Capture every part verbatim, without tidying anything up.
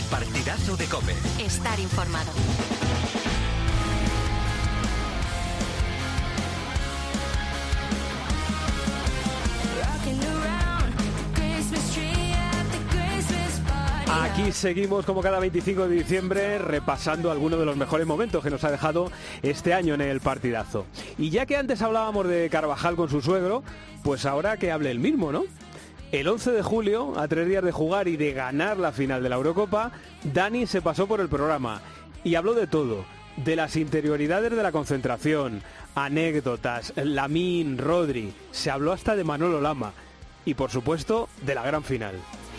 partidazo de COPE. Estar informado. Aquí seguimos como cada veinticinco de diciembre repasando algunos de los mejores momentos que nos ha dejado este año en el partidazo. Y ya que antes hablábamos de Carvajal con su suegro, pues ahora que hable el mismo, ¿no? El once de julio, a tres días de jugar y de ganar la final de la Eurocopa, Dani se pasó por el programa y habló de todo, de las interioridades de la concentración, anécdotas, Lamine, Rodri, se habló hasta de Manolo Lama y por supuesto de la gran final.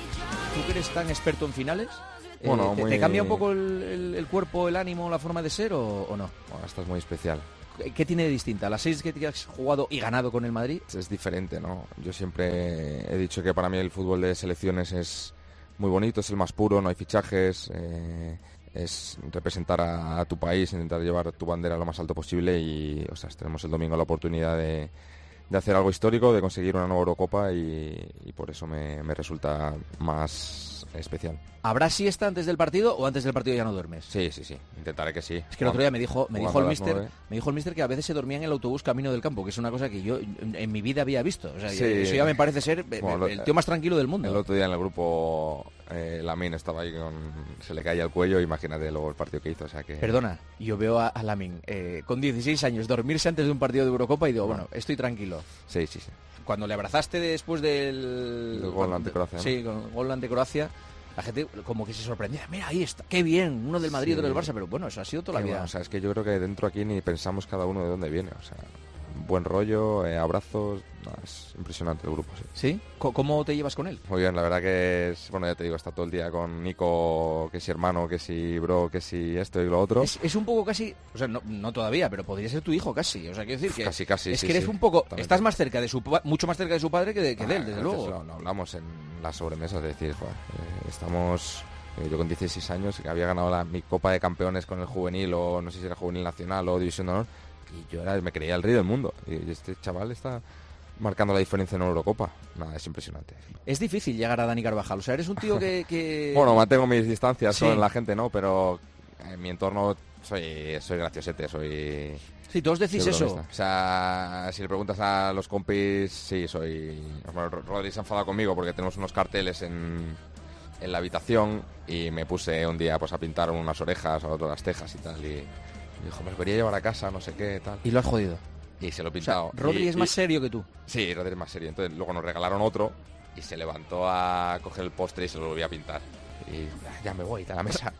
¿Tú que eres tan experto en finales? Bueno, eh, ¿te, muy... ¿Te cambia un poco el, el, el cuerpo, el ánimo, la forma de ser o, o no? Bueno, esta es muy especial. ¿Qué tiene de distinta? ¿Las seis que has jugado y ganado con el Madrid? Es diferente, ¿no? Yo siempre he dicho que para mí el fútbol de selecciones es muy bonito, es el más puro, no hay fichajes, eh, es representar a, a tu país, intentar llevar tu bandera lo más alto posible y, o sea, tenemos el domingo la oportunidad de, de hacer algo histórico, de conseguir una nueva Eurocopa y, y por eso me, me resulta más especial. ¿Habrá siesta antes del partido o antes del partido ya no duermes? Sí, sí, sí. Intentaré que sí. Es que el otro día me dijo, me dijo el mister, nueve. me dijo el mister que a veces se dormía en el autobús camino del campo, que es una cosa que yo en, en mi vida había visto. O sea, sí. Eso ya me parece ser bueno, el tío más tranquilo del mundo. El otro día en el grupo eh, Lamine estaba ahí con... se le caía el cuello, imagínate luego el partido que hizo. O sea que... Perdona, yo veo a, a Lamine eh, con dieciséis años dormirse antes de un partido de Eurocopa y digo, bueno, estoy tranquilo. Sí, sí, sí. Cuando le abrazaste después del... El gol ante Croacia, ¿no? Sí, con el gol ante Croacia. La gente como que se sorprendía, mira, ahí está, qué bien, uno del Madrid y sí. otro del Barça, pero bueno, eso ha sido toda la vida. Bueno, o sea, es que yo creo que dentro aquí ni pensamos cada uno de dónde viene, o sea, buen rollo, eh, abrazos, no, es impresionante el grupo, sí. ¿Sí? ¿Cómo te llevas con él? Muy bien, la verdad que es, bueno, ya te digo, está todo el día con Nico, que si hermano, que si bro, que si esto y lo otro. Es, es un poco casi, o sea, no, no todavía, pero podría ser tu hijo casi, o sea, quiero decir que... Casi, casi, Es sí, que eres sí, un poco, totalmente. estás más cerca de su, mucho más cerca de su padre que de, que de él, desde ah, luego. Lo, lo hablamos en las sobremesas, de decir, joder, eh, estamos... Yo con dieciséis años, que había ganado la, mi Copa de Campeones con el juvenil, o no sé si era juvenil nacional o División de Honor, y yo era, me creía el rey del mundo. Y este chaval está marcando la diferencia en una Eurocopa. Nada, es impresionante. Es difícil llegar a Dani Carvajal, o sea, eres un tío que... que... Bueno, mantengo mis distancias Sí. con la gente, ¿no? Pero en mi entorno soy, soy graciosete, soy... Sí, todos decís soy eso. bromista. O sea, si le preguntas a los compis, sí, soy... Bueno, Rodri se ha enfadado conmigo porque tenemos unos carteles en... en la habitación y me puse un día pues a pintar unas orejas, a otro las cejas y tal, y dijo, me lo quería llevar a casa, no sé qué, tal. Y lo has jodido. Y se lo he O sea, pintado. Rodri y, es más y... serio que tú. Sí, Rodri es más serio. Entonces luego nos regalaron otro y se levantó a coger el postre y se lo volví a pintar. Y ah, ya me voy de la mesa.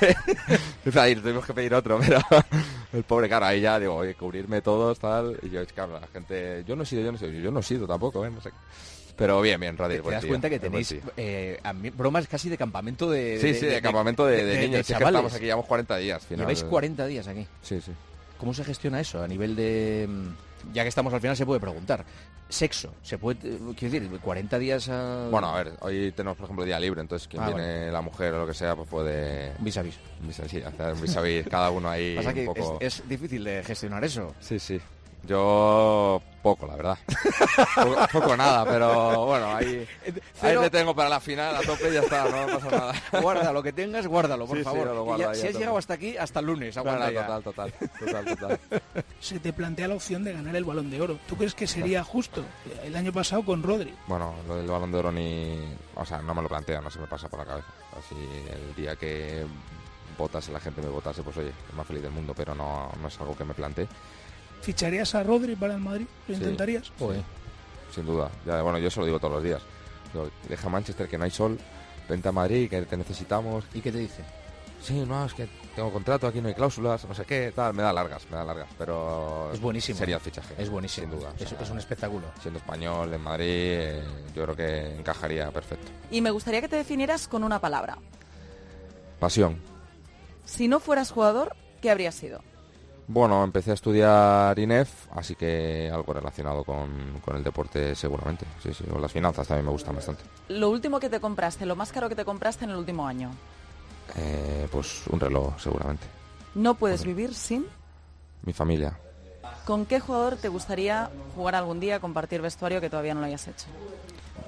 A ir, tuvimos que pedir otro, pero el pobre, claro, ahí ya digo, oye, cubrirme todos, tal. Y yo, claro, la gente, yo no he sido, yo no he sido, yo no he sido tampoco, ¿eh? No sé. Pero bien, bien, Rodri. Te, te das cuenta que tenéis eh, a mí, bromas casi de campamento de... Sí, de, sí, de, de, de campamento de, de, de, de niños. de Si es que estamos aquí, llevamos cuarenta días. Final. Lleváis cuarenta días aquí. Sí, sí. ¿Cómo se gestiona eso a nivel de... Ya que estamos al final se puede preguntar. Sexo, se puede... Quiero decir, cuarenta días a... Bueno, a ver, hoy tenemos, por ejemplo, día libre, entonces quien ah, viene, bueno. la mujer o lo que sea, pues puede... Vis a vis. Vis a vis, hacer vis a vis, cada uno ahí Pasa que un poco... es, es difícil de gestionar eso. Sí, sí. Yo poco, la verdad. poco, poco nada, pero bueno, ahí, ahí te tengo para la final a tope y ya está, no pasa nada. Guarda lo que tengas, guárdalo, por sí, favor. Sí, lo guardo ya, ahí, si has llegado hasta aquí, hasta el lunes, aguanta ya. Total, total, total, total. Se te plantea la opción de ganar el Balón de Oro. ¿Tú crees que sería justo? El año pasado con Rodri. Bueno, lo del Balón de Oro ni... O sea, no me lo planteo, no se me pasa por la cabeza. Así el día que votase, la gente me votase, pues oye, el más feliz del mundo, pero no, no es algo que me plantee. ¿Ficharías a Rodri para el Madrid? ¿Lo sí, intentarías? Sí, sin duda. Ya, bueno, yo eso lo digo todos los días. Digo, deja Manchester que no hay sol, vente a Madrid que te necesitamos. ¿Y qué te dice? Sí, no, es que tengo contrato, aquí no hay cláusulas, no sé qué, tal, me da largas, me da largas, pero... Es buenísimo. Sería el fichaje. Es buenísimo. Sin duda. Es, o sea, es un espectáculo. Siendo español en Madrid, eh, yo creo que encajaría perfecto. Y me gustaría que te definieras con una palabra. Pasión. Si no fueras jugador, ¿qué habrías sido? Bueno, empecé a estudiar I N E F, así que algo relacionado con, con el deporte seguramente. Sí, sí, o las finanzas también me gustan bastante. Lo último que te compraste, lo más caro que te compraste en el último año. Eh, pues un reloj, seguramente. ¿No puedes vivir sin? Mi familia. ¿Con qué jugador te gustaría jugar algún día, compartir vestuario que todavía no lo hayas hecho?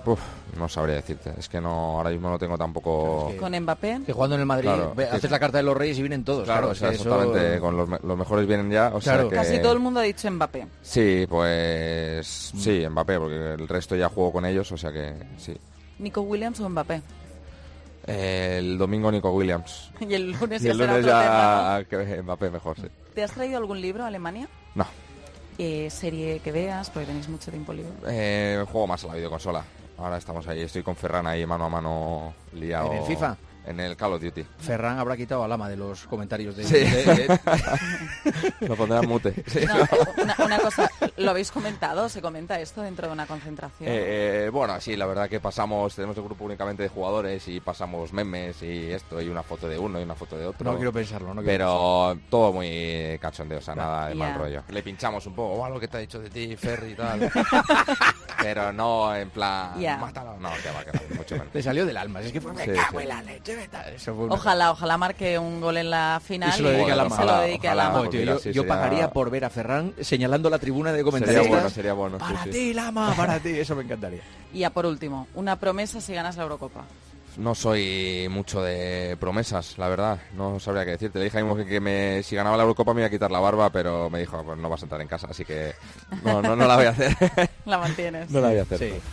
Uf, no sabría decirte. Es que no, ahora mismo no tengo tampoco... Es que- Con Mbappé. Que jugando en el Madrid, Claro, ve, que- haces la carta de los Reyes y vienen todos. Claro, Claro, o sea, es que exactamente, eso- con los, me- los mejores vienen ya, o Claro. sea que... Casi todo el mundo ha dicho Mbappé. Sí, pues sí, Mbappé, porque el resto ya juego con ellos, o sea que sí. ¿Nico Williams o Mbappé? El domingo Nico Williams. Y el lunes Y ya el será lunes otro tema, ya que Mbappé mejor, sí. ¿no? ¿Te has traído algún libro a Alemania? No, Eh, serie que veas, porque tenéis mucho tiempo libre. eh, juego más a la videoconsola. Ahora estamos ahí, estoy con Ferran ahí mano a mano liado. ¿En el FIFA? En el Call of Duty. Ferran habrá quitado a Lama de los comentarios de... Sí. de- de- Lo pondré en mute. No, eh, una, una cosa, ¿lo habéis comentado? ¿Se comenta esto dentro de una concentración? Eh, eh, bueno, sí, la verdad que pasamos, tenemos un grupo únicamente de jugadores y pasamos memes y esto, y una foto de uno y una foto de otro. No quiero pensarlo, no quiero Pero todo muy cachondeo, o sea, nada de Ya. mal rollo. Le pinchamos un poco, oh, lo que te ha dicho de ti, Ferry y tal. Pero no en plan, Ya. mátalo. No, que va, que va, mucho menos. Le salió del alma, es que fue, me Sí, cago sí. en la leche, vete. Eso fue una- Ojalá, ojalá marque un gol en la final Y se lo dedique a Lama. se lo dedique a Ojalá, Lama. Joder, tío, mira, yo, sí, yo sería- pagaría por ver a Ferran señalando la tribuna de comentaristas. Sería bueno, sería bueno. sí, Para sí. ti, Lama, para ti, eso me encantaría. Y ya por último, una promesa si ganas la Eurocopa. No soy mucho de promesas, la verdad. No sabría qué decirte. Le dije a mi mujer que me, si ganaba la Eurocopa me iba a quitar la barba, pero me dijo, pues no vas a entrar en casa, así que no, no, no la voy a hacer. La mantienes. No la voy a hacer. Sí.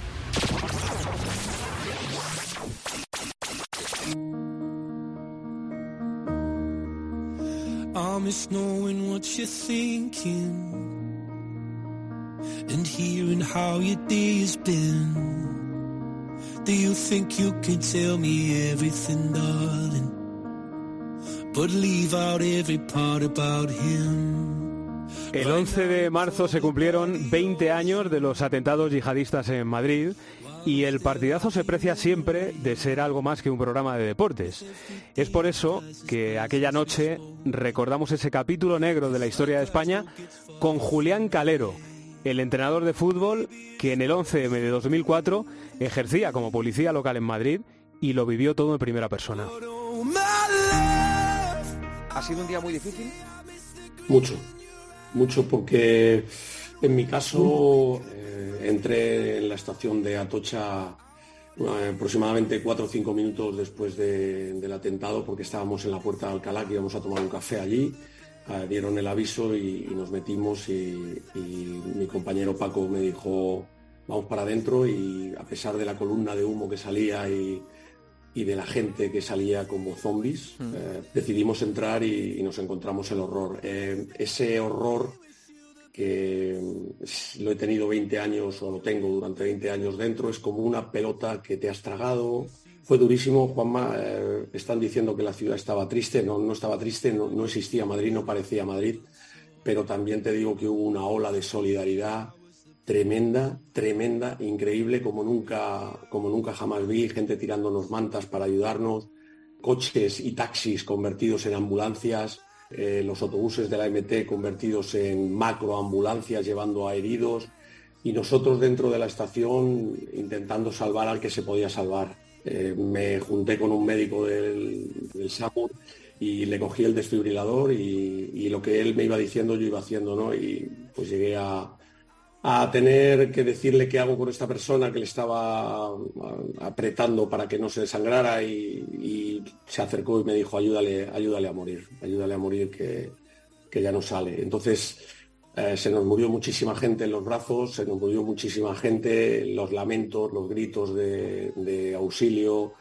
I miss knowing what you're thinking and hearing how your day has been. Do you think you can tell me everything, darling, but leave out every part about him? El once de marzo se cumplieron veinte años de los atentados yihadistas en Madrid y el partidazo se precia siempre de ser algo más que un programa de deportes. Es por eso que aquella noche recordamos ese capítulo negro de la historia de España con Julián Calero, el entrenador de fútbol que en el once eme de dos mil cuatro ejercía como policía local en Madrid y lo vivió todo en primera persona. Oh, my love. ¿Ha sido un día muy difícil? Mucho, mucho porque en mi caso eh, entré en la estación de Atocha eh, aproximadamente cuatro o cinco minutos después de- del atentado porque estábamos en la puerta de Alcalá, que íbamos a tomar un café allí, eh, dieron el aviso y, y nos metimos y, y mi compañero Paco me dijo vamos para adentro y a pesar de la columna de humo que salía y y de la gente que salía como zombies, eh, decidimos entrar y, y nos encontramos el horror. Eh, ese horror que mm, lo he tenido veinte años o lo tengo durante veinte años dentro, es como una pelota que te has tragado. Fue durísimo, Juanma. Eh, están diciendo que la ciudad estaba triste, no, no estaba triste, no, no existía Madrid, no parecía Madrid, pero también te digo que hubo una ola de solidaridad tremenda, tremenda, increíble, como nunca, como nunca jamás vi, gente tirándonos mantas para ayudarnos, coches y taxis convertidos en ambulancias, eh, los autobuses de la eme te convertidos en macroambulancias llevando a heridos y nosotros dentro de la estación intentando salvar al que se podía salvar. Eh, me junté con un médico del, del SAMUR y le cogí el desfibrilador y, y lo que él me iba diciendo yo iba haciendo, ¿no? Y pues llegué a a tener que decirle qué hago con esta persona que le estaba a- apretando para que no se desangrara y, y se acercó y me dijo ayúdale, ayúdale a morir, ayúdale a morir que, que ya no sale. Entonces eh, se nos murió muchísima gente en los brazos, se nos murió muchísima gente, los lamentos, los gritos de, de auxilio,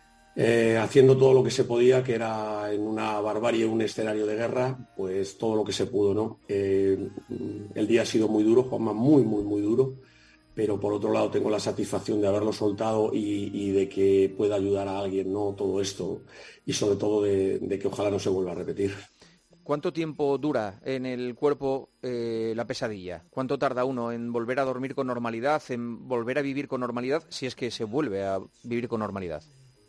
eh, haciendo todo lo que se podía, que era en una barbarie, un escenario de guerra, pues todo lo que se pudo, ¿no? Eh, el día ha sido muy duro, Juanma, muy, muy, muy duro, pero por otro lado tengo la satisfacción de haberlo soltado y, y de que pueda ayudar a alguien, ¿no? Todo esto, y sobre todo de, de que ojalá no se vuelva a repetir. ¿Cuánto tiempo dura en el cuerpo eh, la pesadilla? ¿Cuánto tarda uno en volver a dormir con normalidad, en volver a vivir con normalidad, si es que se vuelve a vivir con normalidad?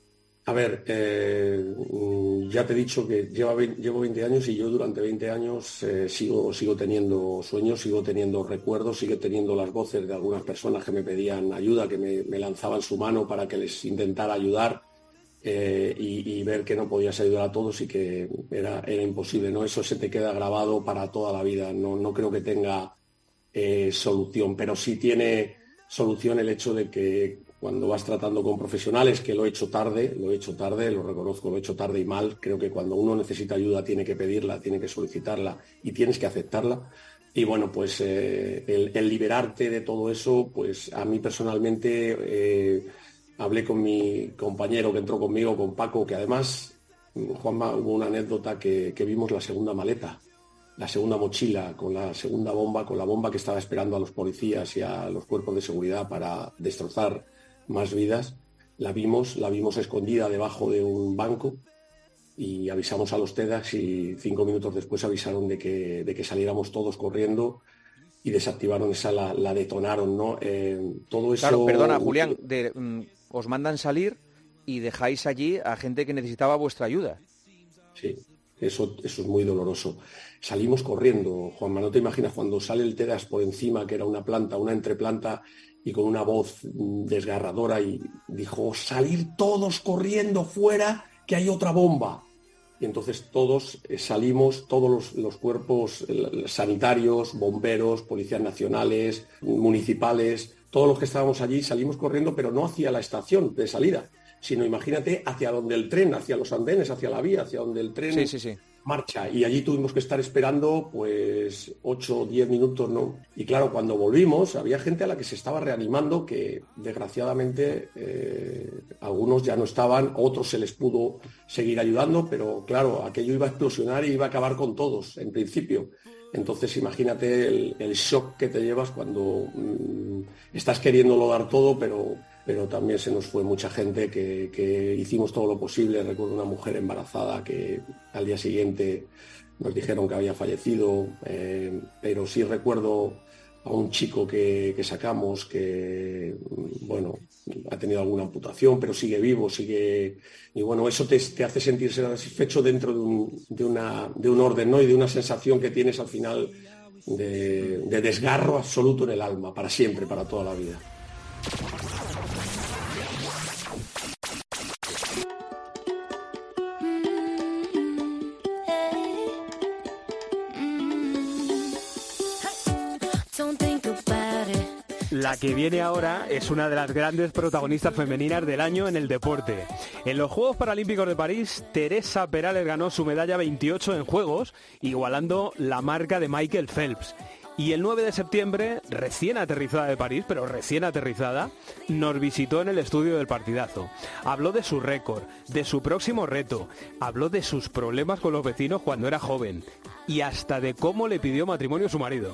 A ver, eh, ya te he dicho que lleva, llevo veinte años y yo durante veinte años eh, sigo, sigo teniendo sueños, sigo teniendo recuerdos, sigo teniendo las voces de algunas personas que me pedían ayuda, que me, me lanzaban su mano para que les intentara ayudar eh, y, y ver que no podías ayudar a todos y que era, era imposible, ¿no? Eso se te queda grabado para toda la vida, no, no creo que tenga eh, solución, pero sí tiene... solución el hecho de que cuando vas tratando con profesionales, que lo he hecho tarde, lo he hecho tarde, lo reconozco, lo he hecho tarde y mal, creo que cuando uno necesita ayuda tiene que pedirla, tiene que solicitarla y tienes que aceptarla. Y bueno, pues eh, el, el liberarte de todo eso, pues a mí personalmente eh, hablé con mi compañero que entró conmigo, con Paco, que además, Juanma, hubo una anécdota que, que vimos la segunda maleta, la segunda mochila, con la segunda bomba, con la bomba que estaba esperando a los policías y a los cuerpos de seguridad para destrozar más vidas. La vimos, la vimos escondida debajo de un banco y avisamos a los TEDx y cinco minutos después avisaron de que, de que saliéramos todos corriendo y desactivaron esa, la, la detonaron, ¿no? Eh, todo eso... Claro, perdona, Julián, de, mm, os mandan salir y dejáis allí a gente que necesitaba vuestra ayuda. Sí, eso, eso es muy doloroso. Salimos corriendo, Juanma, no te imaginas cuando sale el TEDx por encima, que era una planta, una entreplanta, y con una voz desgarradora y dijo, salir todos corriendo fuera, que hay otra bomba. Y entonces todos eh, salimos, todos los, los cuerpos eh, sanitarios, bomberos, policías nacionales, municipales, todos los que estábamos allí salimos corriendo, pero no hacia la estación de salida, sino imagínate hacia donde el tren, hacia los andenes, hacia la vía, hacia donde el tren sí, sí, sí. marcha. Y allí tuvimos que estar esperando pues ocho o diez minutos, ¿no? Y claro, cuando volvimos había gente a la que se estaba reanimando que desgraciadamente eh, algunos ya no estaban, otros se les pudo seguir ayudando, pero claro, aquello iba a explosionar y iba a acabar con todos en principio. Entonces imagínate el, el shock que te llevas cuando mmm, estás queriéndolo dar todo, pero... pero también se nos fue mucha gente que, que hicimos todo lo posible. Recuerdo una mujer embarazada que al día siguiente nos dijeron que había fallecido, eh, pero sí recuerdo a un chico que, que sacamos que, bueno, ha tenido alguna amputación, pero sigue vivo, sigue... Y bueno, eso te, te hace sentirse satisfecho dentro de un, de, una, de un orden, ¿no? Y de una sensación que tienes al final de, de desgarro absoluto en el alma, para siempre, para toda la vida. La que viene ahora es una de las grandes protagonistas femeninas del año en el deporte. En los Juegos Paralímpicos de París, Teresa Perales ganó su medalla veintiocho en Juegos, igualando la marca de Michael Phelps. Y el nueve de septiembre, recién aterrizada de París, pero recién aterrizada, nos visitó en el estudio del Partidazo. Habló de su récord, de su próximo reto, habló de sus problemas con los vecinos cuando era joven y hasta de cómo le pidió matrimonio a su marido.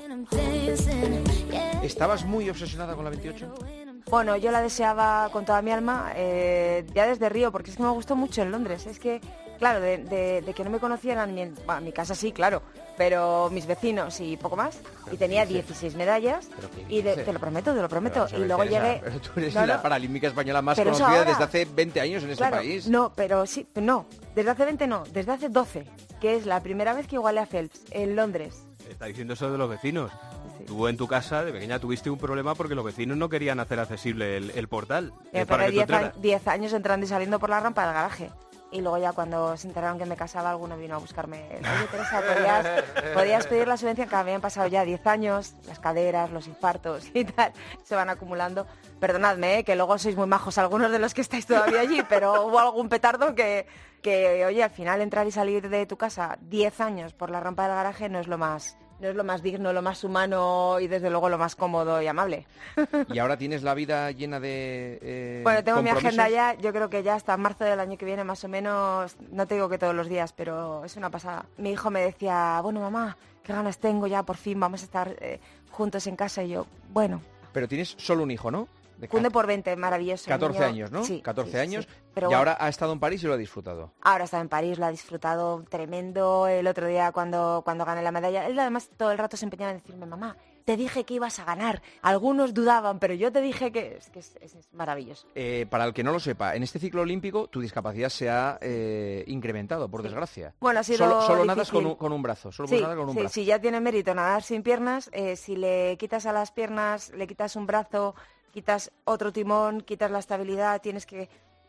¿Estabas muy obsesionada con la veintiocho? Bueno, yo la deseaba con toda mi alma, eh, ya desde Río, porque es que me gustó mucho en Londres. Es que, claro, de, de, de que no me conocieran, en, bueno, en mi casa sí, claro, pero mis vecinos y poco más. Y tenía dieciséis medallas, y de, te lo prometo, te lo prometo. Y luego llegué... Pero tú eres no, no, la paralímpica española más pero conocida ahora, desde hace veinte años en este claro, país. No, pero sí, no, desde hace veinte no, desde hace doce, que es la primera vez que igualé a Phelps, en Londres. Está diciendo eso de los vecinos. Sí. Tú en tu casa de pequeña tuviste un problema porque los vecinos no querían hacer accesible el, el portal. Me eh, para pegué que tú entraras. diez años entrando y saliendo por la rampa del garaje. Y luego ya cuando se enteraron que me casaba, alguno vino a buscarme. Oye, Teresa, ¿podías, podías pedir la subvención? Que habían pasado ya diez años, las caderas, los infartos y tal, se van acumulando. Perdonadme, ¿eh? Que luego sois muy majos algunos de los que estáis todavía allí, pero hubo algún petardo que, que, oye, al final entrar y salir de tu casa diez años por la rampa del garaje no es lo más... No es lo más digno, lo más humano y desde luego lo más cómodo y amable. ¿Y ahora tienes la vida llena de eh, Bueno, tengo mi compromisos? agenda ya, yo creo que ya hasta marzo del año que viene más o menos, no te digo que todos los días, pero es una pasada. Mi hijo me decía, bueno mamá, qué ganas tengo ya, por fin vamos a estar eh, juntos en casa y yo, bueno. Pero tienes solo un hijo, ¿no? De Cunde por veinte, maravilloso. catorce niño. años, ¿no? Sí. catorce sí, años. sí. Pero y bueno, ahora ha estado en París y lo ha disfrutado. Ahora está en París, lo ha disfrutado tremendo. El otro día cuando, cuando gané la medalla, él además todo el rato se empeñaba en decirme, mamá, te dije que ibas a ganar. Algunos dudaban, pero yo te dije que es, que es, es, es maravilloso. Eh, para el que no lo sepa, en este ciclo olímpico tu discapacidad se ha eh, incrementado, por desgracia. Bueno, ha sido Solo, solo difícil. nadas con un, con un brazo, solo Sí, puedes nadar con un sí, brazo. sí, ya tiene mérito nadar sin piernas. Eh, si le quitas a las piernas, le quitas un brazo, quitas otro timón, quitas la estabilidad, tienes que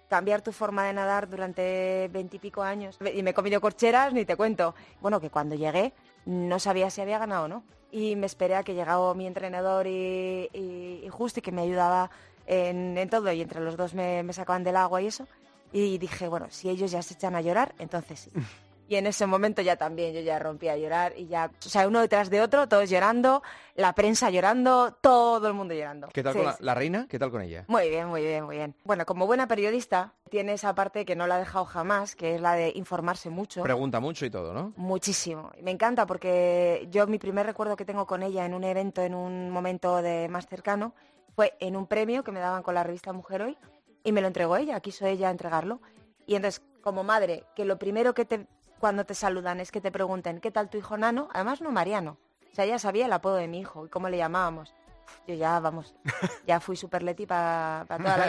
cambiar tu forma de nadar durante veintipico años. Y me he comido corcheras, ni te cuento. Bueno, que cuando llegué no sabía si había ganado o no. Y me esperé a que llegara mi entrenador y, y, y justo y que me ayudaba en, en todo. Y entre los dos me, me sacaban del agua y eso. Y dije, bueno, si ellos ya se echan a llorar, entonces sí. Y en ese momento ya también yo ya rompí a llorar y ya, o sea, uno detrás de otro, todos llorando, la prensa llorando, todo el mundo llorando. ¿Qué tal sí, con la, sí. la reina? ¿Qué tal con ella? Muy bien, muy bien, muy bien. Bueno, como buena periodista, tiene esa parte que no la he dejado jamás, que es la de informarse mucho. Pregunta mucho y todo, ¿no? Muchísimo. Me encanta porque yo mi primer recuerdo que tengo con ella en un evento, en un momento de más cercano, fue en un premio que me daban con la revista Mujer Hoy y me lo entregó ella, quiso ella entregarlo. Y entonces, como madre, que lo primero que te... cuando te saludan es que te pregunten ¿qué tal tu hijo Nano? Además no Mariano, o sea, ella sabía el apodo de mi hijo y cómo le llamábamos. Yo ya, vamos, ya fui super Leti para pa toda la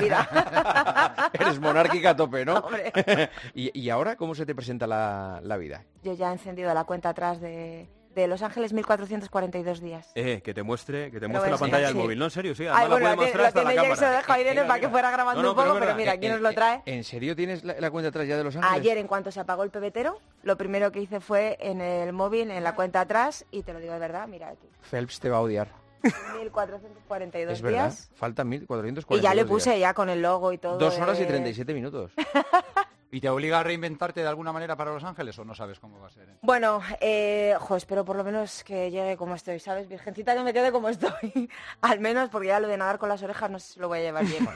vida. Eres monárquica a tope, ¿no? Hombre. ¿Y, ¿Y ahora cómo se te presenta la, la vida? Yo ya he encendido la cuenta atrás de, de Los Ángeles mil cuatrocientos cuarenta y dos días. Eh, que te muestre, que te Pero muestre la bueno, pantalla sí. del móvil, ¿no? En serio, sí, Ay, además bueno, la lo puede tiene, mostrar lo hasta la tiene ya que se lo cámara. dejo a Irene Mira, para que mira. fuera grabando No, no, un pero poco, es pero verdad. mira, ¿quién Eh, nos lo eh, trae? ¿En serio tienes la, la cuenta atrás ya de Los Ángeles? Ayer, en cuanto se apagó el pebetero, lo primero que hice fue en el móvil, en la cuenta atrás, y te lo digo de verdad, mira aquí. Phelps te va a odiar. mil cuatrocientos cuarenta y dos Es verdad, días. faltan mil cuatrocientos Y cuarenta y dos ya le puse días. ya con el logo y todo. Dos horas y eh, treinta y siete minutos. ¿Y te obliga a reinventarte de alguna manera para Los Ángeles o no sabes cómo va a ser? Bueno, eh, jo, espero por lo menos que llegue como estoy, ¿sabes? Virgencita, que me quede como estoy. Al menos, porque ya lo de nadar con las orejas no sé si lo voy a llevar bien.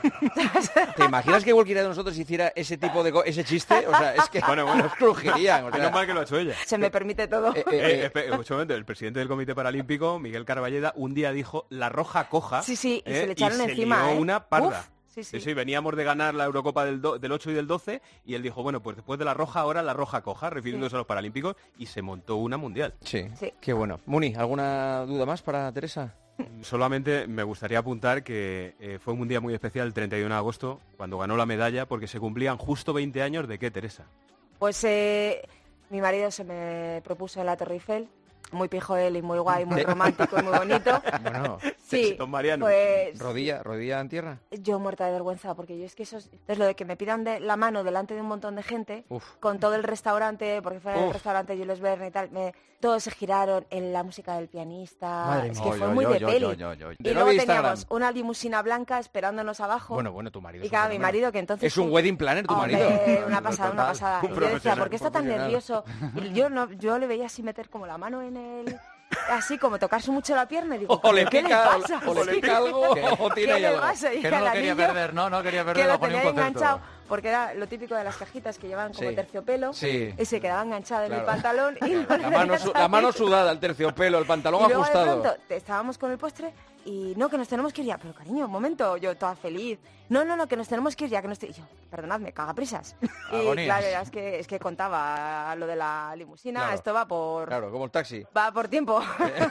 ¿Te imaginas que cualquiera de nosotros hiciera ese tipo de... co- ese chiste? O sea, es que Bueno, bueno. nos crujirían. O sea, Menos mal que lo ha hecho ella. Se me permite todo. eh, eh, Eh, eh, espera, un momento, el presidente del Comité Paralímpico, Miguel Carballeda, un día dijo la roja coja. Sí, sí, y eh, se le echaron y se encima, lió ¿eh? una parda. Uf, sí, sí. Sí, sí, veníamos de ganar la Eurocopa del, do- del ocho y del doce y él dijo, bueno, pues después de la roja, ahora la roja coja, refiriéndose Sí. a los Paralímpicos, y se montó una mundial. sí, Sí. qué bueno. Muni, ¿alguna duda más para Teresa? Solamente me gustaría apuntar que eh, fue un día muy especial el treinta y uno de agosto, cuando ganó la medalla, porque se cumplían justo veinte años de qué, Teresa. Pues eh, mi marido se me propuso en la Torre Eiffel. Muy pijo él y muy guay, muy romántico y muy bonito. Bueno, Sí, Don Mariano. pues rodilla, rodilla en tierra. yo muerta de vergüenza, porque yo es que eso es, es lo de que me pidan de la mano delante de un montón de gente, Uf. con todo el restaurante, porque fue en el Uf. restaurante Jules Verne y tal, me, todos se giraron en la música del pianista, Madre es mía. que fue Yo, muy yo, de yo, peli. yo, yo, yo. Y De luego novia teníamos Instagram. una limusina blanca esperándonos abajo. Bueno, bueno, tu marido. Y es un claro, mi fenómeno. marido que entonces... Es un wedding planner tu Hombre, marido. una pasada, una Total. pasada. Un Y yo decía, profesional, ¿por qué está tan profesional. nervioso? Y yo no, yo le veía así meter como la mano en el... Así como tocarse mucho la pierna y digo, O le ¿qué le pica, pasa? o le pica algo, o tiene ¿Qué ahí le algo. pasa? Y Que el no lo quería anillo, perder, no, no quería que perder lo bajo ningún tenía concepto. enganchado, porque era lo típico de las cajitas que llevan como Sí. terciopelo, Sí. y se quedaba enganchada en Claro. el pantalón. Y no La mano, su- la mano sudada, el terciopelo, el pantalón y luego de ajustado. pronto te- estábamos con el postre y no, que nos tenemos que ir ya. Pero cariño, un momento, yo toda feliz. No, no, no, que nos tenemos que ir ya, que no estoy... Y yo, perdonadme, cagaprisas. Y Agonías. claro, es que, es que contaba lo de la limusina, Claro. esto va por... Claro, como el taxi. Va por tiempo.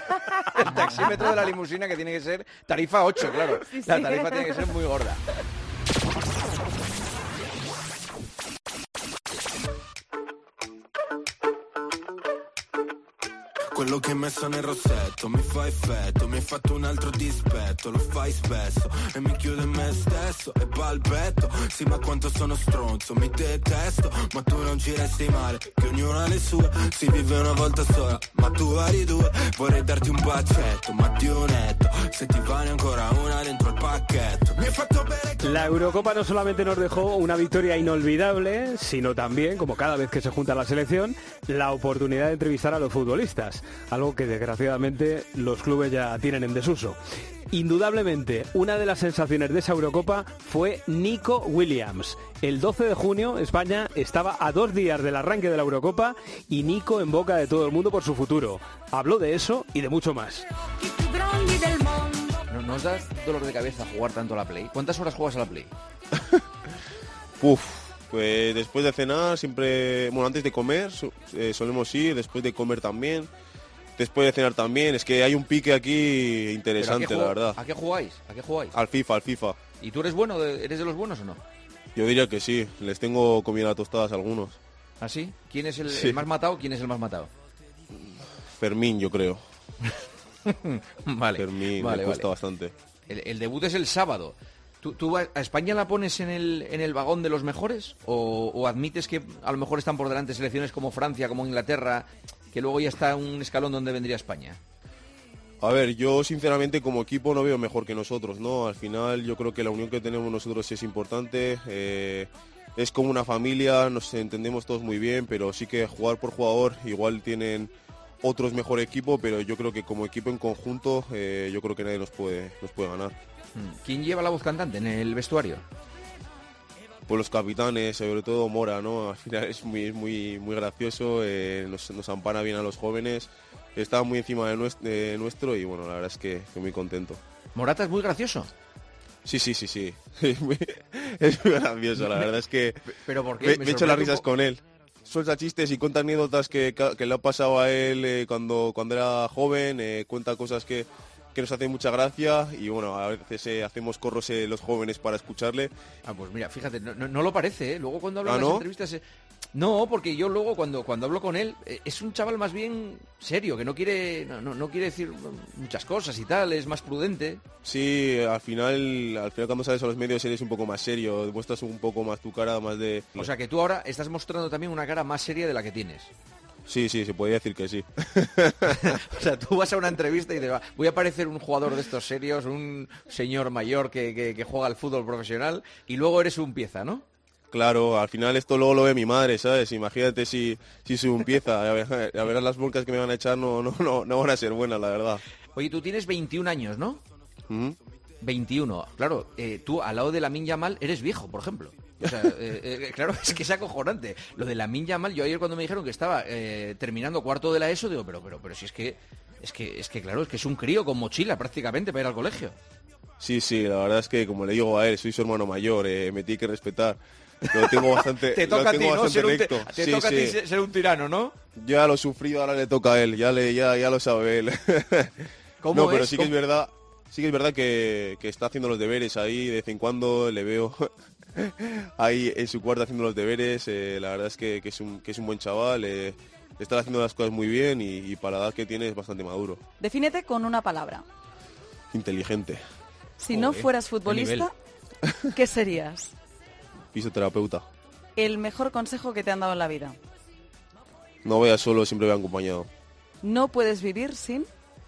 El taxímetro de la limusina que tiene que ser tarifa ocho, claro. Sí, La sí. tarifa tiene que ser muy gorda. Quello che hai messo nel rossetto mi fa effetto, mi hai fatto un altro dispetto, lo fai spesso e mi chiudo in me stesso e balbetto. Sì, ma quanto sono stronzo, mi detesto, ma tu non ci resti male, che ognuno ha le sue, si vive una volta sola, ma tu vari due. Vorrei darti un bacetto, ma di un netto, se ti vale ancora una dentro il pacchetto. Mi hai fatto bene. La Eurocopa no solamente nos dejó una victoria inolvidable, sino también, como cada vez que se junta la selección, la oportunidad de entrevistar a los futbolistas, algo que desgraciadamente los clubes ya tienen en desuso. Indudablemente, una de las sensaciones de esa Eurocopa fue Nico Williams. El doce de junio, España estaba a dos días del arranque de la Eurocopa y Nico en boca de todo el mundo por su futuro. Habló de eso y de mucho más. ¿No nos das dolor de cabeza jugar tanto a la Play? ¿Cuántas horas juegas a la Play? Uf, pues después de cenar siempre, bueno, antes de comer so- eh, solemos ir, después de comer también, después de cenar también. Es que hay un pique aquí ¿Pero interesante, a qué la juego- verdad. ¿A qué jugáis? ¿A qué jugáis? Al FIFA, al FIFA. ¿Y tú eres bueno? de- ¿Eres de los buenos o no? Yo diría que sí, les tengo comida tostadas a algunos. ¿Ah, sí? ¿Quién es el, Sí. el más matado? ¿Quién es el más matado? Fermín, yo creo. Vale. Fermín, vale, me cuesta vale. bastante. El, el debut es el sábado. ¿Tú, tú a España la pones en el, en el vagón de los mejores? ¿O, ¿O admites que a lo mejor están por delante selecciones como Francia, como Inglaterra, que luego ya está un escalón donde vendría España? A ver, yo sinceramente como equipo no veo mejor que nosotros, ¿no? Al final yo creo que la unión que tenemos nosotros es importante, eh, es como una familia, nos entendemos todos muy bien, pero sí que jugar por jugador igual tienen otros mejor equipo, pero yo creo que como equipo en conjunto eh, yo creo que nadie nos puede, nos puede ganar. ¿Quién lleva la voz cantante en el vestuario? Pues los capitanes, sobre todo Mora, ¿no? Al final es muy, muy, muy gracioso, eh, nos, nos ampara bien a los jóvenes, está muy encima de nuestro, de nuestro y bueno, la verdad es que estoy muy contento. ¿Morata es muy gracioso? Sí, sí, sí, sí. Es muy, es muy gracioso, la verdad es que ¿Pero por qué? me, Me me echo las sorprende risas un po- con él. Suelta chistes y cuenta anécdotas que, que le ha pasado a él eh, cuando, cuando era joven, eh, cuenta cosas que, que nos hacen mucha gracia y bueno, a veces eh, hacemos corros eh, los jóvenes para escucharle. Ah, pues mira, fíjate, no, no, no lo parece, ¿eh? Luego cuando hablo ¿Ah, en las no? entrevistas... eh, No, porque yo luego cuando, cuando hablo con él, eh, es un chaval más bien serio, que no quiere, no, no, no quiere decir muchas cosas y tal, es más prudente. Sí, al final, al final cuando sales a los medios eres un poco más serio, demuestras un poco más tu cara, más de... O sea que tú ahora estás mostrando también una cara más seria de la que tienes. Sí, sí, se podría decir que sí. O sea, tú vas a una entrevista y dices, "Va, voy a parecer un jugador de estos serios, un señor mayor que, que, que juega al fútbol profesional y luego eres un pieza, ¿no? Claro, al final esto luego lo ve mi madre, ¿sabes? Imagínate si, si soy un pieza, a ver, a ver las broncas que me van a echar no, no, no, no van a ser buenas, la verdad. Oye, tú tienes veintiún años, ¿no? ¿Mm? veintiuno. Claro, eh, tú al lado de Lamine Yamal eres viejo, por ejemplo. O sea, eh, eh, claro, es que es acojonante. Lo de Lamine Yamal, yo ayer cuando me dijeron que estaba eh, terminando cuarto de la ESO, digo, pero, pero, pero si es que, es que, es que claro, es que es un crío con mochila prácticamente para ir al colegio. Sí, sí, la verdad es que como le digo a él, soy su hermano mayor, eh, me tiene que respetar. Lo tengo bastante, te toca lo a ti, tengo ¿no? bastante Ser un, te, recto. te Sí, toca sí. a ti ser ser un tirano, ¿no? Ya lo he sufrido, ahora le toca a él, ya, le, ya, ya lo sabe él. ¿Cómo no, pero es? sí que ¿Cómo? es verdad, sí que es verdad que, que está haciendo los deberes ahí, de vez en cuando le veo ahí en su cuarto haciendo los deberes, eh, la verdad es que, que, es un, que es un buen chaval, eh, está haciendo las cosas muy bien y, y para la edad que tiene es bastante maduro. Defínete con una palabra. Inteligente, Si no Joder, fueras qué futbolista, ¿qué serías? fisioterapeuta. El mejor consejo que te han dado en la vida. No vayas solo, siempre voy acompañado. No puedes vivir sin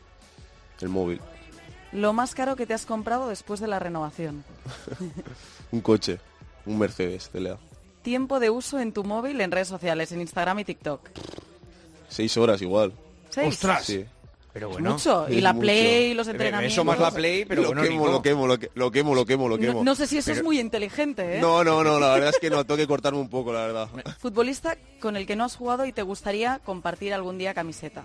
El móvil, lo más caro que te has comprado después de la renovación. un coche, un Mercedes, C L A. Tiempo de uso en tu móvil en redes sociales, en Instagram y TikTok. Seis horas igual. ¿Seis? ¡Ostras! Sí. Pero Es bueno, mucho. Y es la mucho. Play, los Eso entrenamientos. más la Play, pero lo, bueno, quemo, Nico. lo quemo, lo que- lo quemo, lo quemo, lo quemo. No, no sé si eso Pero- es muy inteligente, ¿eh? No, no, no, la verdad es que no, tengo que cortarme un poco, la verdad. Futbolista con el que no has jugado y te gustaría compartir algún día camiseta.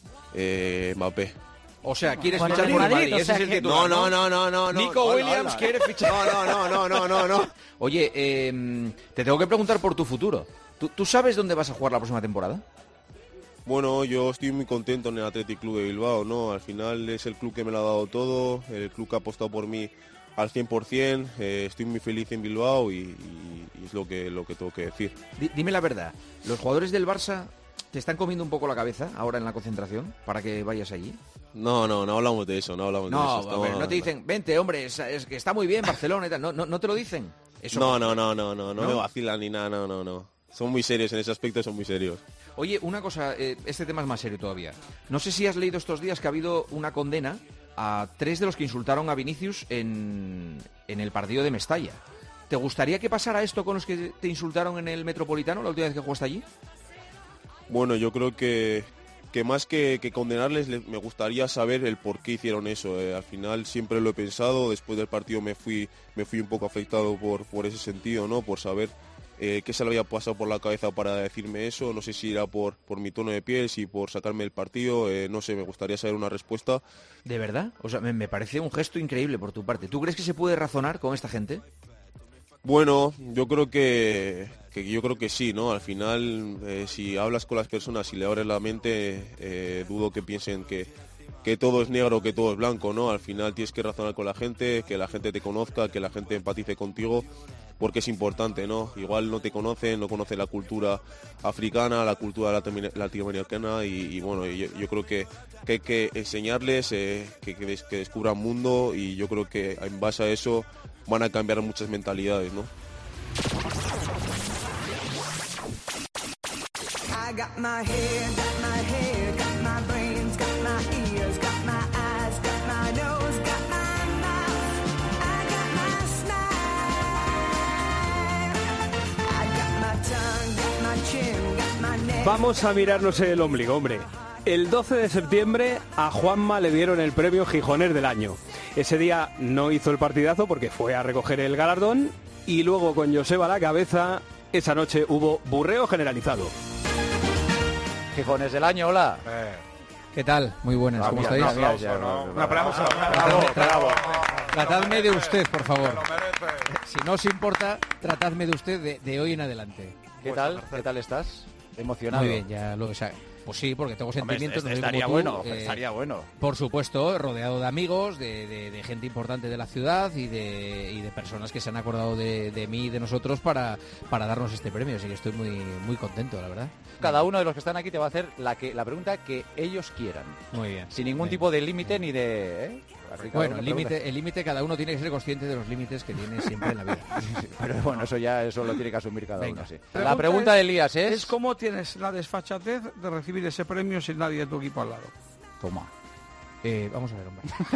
Eh, Mbappé. O sea, quieres Por el fichar por el Madrid, Madrid, o ese sea es el que- titular, No, no, no, no, no, no. Nico Hola, Williams hola. quiere fichar. No, no, no, no, no, no, no. Oye, eh, te tengo que preguntar por tu futuro. ¿Tú, ¿Tú sabes dónde vas a jugar la próxima temporada? Bueno, yo estoy muy contento en el Athletic Club de Bilbao, ¿no? Al final es el club que me lo ha dado todo, el club que ha apostado por mí al cien por ciento, eh, estoy muy feliz en Bilbao y, y- y es lo que, lo que tengo que decir. Di- dime la verdad, ¿los jugadores del Barça te están comiendo un poco la cabeza ahora en la concentración para que vayas allí? No, no, no hablamos de eso, no hablamos de No, eso. a ver, no te dicen, vente, hombre, es, es que está muy bien Barcelona y tal. No, no, no te lo dicen. Eso No, no, no, no, no, no, ¿No? me vacilan ni nada, no, no, no. Son muy serios en ese aspecto, son muy serios. Oye, una cosa, eh, este tema es más serio todavía. No sé si has leído estos días que ha habido una condena a tres de los que insultaron a Vinicius en, en el partido de Mestalla. ¿Te gustaría que pasara esto con los que te insultaron en el Metropolitano la última vez que jugaste allí? Bueno, yo creo que, que más que, que condenarles, le- me gustaría saber el por qué hicieron eso. eh. Al final siempre lo he pensado, después del partido me fui, me fui un poco afectado por, por ese sentido, ¿no? Por saber eh, qué se le había pasado por la cabeza para decirme eso. No sé si era por, por mi tono de piel, si por sacarme el partido, eh, no sé, me gustaría saber una respuesta. ¿De verdad? O sea, me, me parece un gesto increíble por tu parte. ¿Tú crees que se puede razonar con esta gente? Bueno, yo creo que, que yo creo que sí, ¿no? Al final, eh, si hablas con las personas y le abres la mente, eh, dudo que piensen que, que todo es negro, que todo es blanco, ¿no? Al final tienes que razonar con la gente, que la gente te conozca, que la gente empatice contigo, porque es importante, ¿no? Igual no te conocen, no conocen la cultura africana, la cultura latino- latinoamericana y, y bueno, yo, yo creo que, que hay que enseñarles, eh, que, que des- que descubran mundo y yo creo que en base a eso van a cambiar muchas mentalidades, ¿no? Vamos a mirarnos el ombligo, hombre. El doce de septiembre a Juanma le dieron el premio Gijoner del año. Ese día no hizo el partidazo porque fue a recoger el galardón y luego con Joseba a la cabeza, esa noche hubo burreo generalizado. Gijones del año, hola. Eh. ¿Qué tal? Muy buenas, Ah, ¿cómo bien, estáis? un aplauso, ¿no? Un aplauso. Bravo, bravo. Tratadme de usted, por favor. Si no os importa, tratadme de usted de, de hoy en adelante. ¿Qué tal? ¿Qué tal estás? Emocionado. Muy bien, ya lo sé. Pues sí, porque tengo sentimientos. Hombre, no sé estaría como tú, bueno, eh, estaría bueno. Por supuesto, rodeado de amigos, de, de, de gente importante de la ciudad y de, y de personas que se han acordado de, de mí y de nosotros para, para darnos este premio. Así que estoy muy, muy contento, la verdad. Cada uno de los que están aquí te va a hacer la, que, la pregunta que ellos quieran. Muy bien. Sin ningún Bien. tipo de límite ni de... ¿eh? Bueno, el límite, el límite cada uno tiene que ser consciente de los límites que tiene siempre en la vida. Pero bueno, eso ya eso lo tiene que asumir cada Venga. uno. Sí. La pregunta de Elías es... Es cómo tienes la desfachatez de recibir ese premio sin nadie de tu equipo al lado. Toma. Eh, vamos a ver,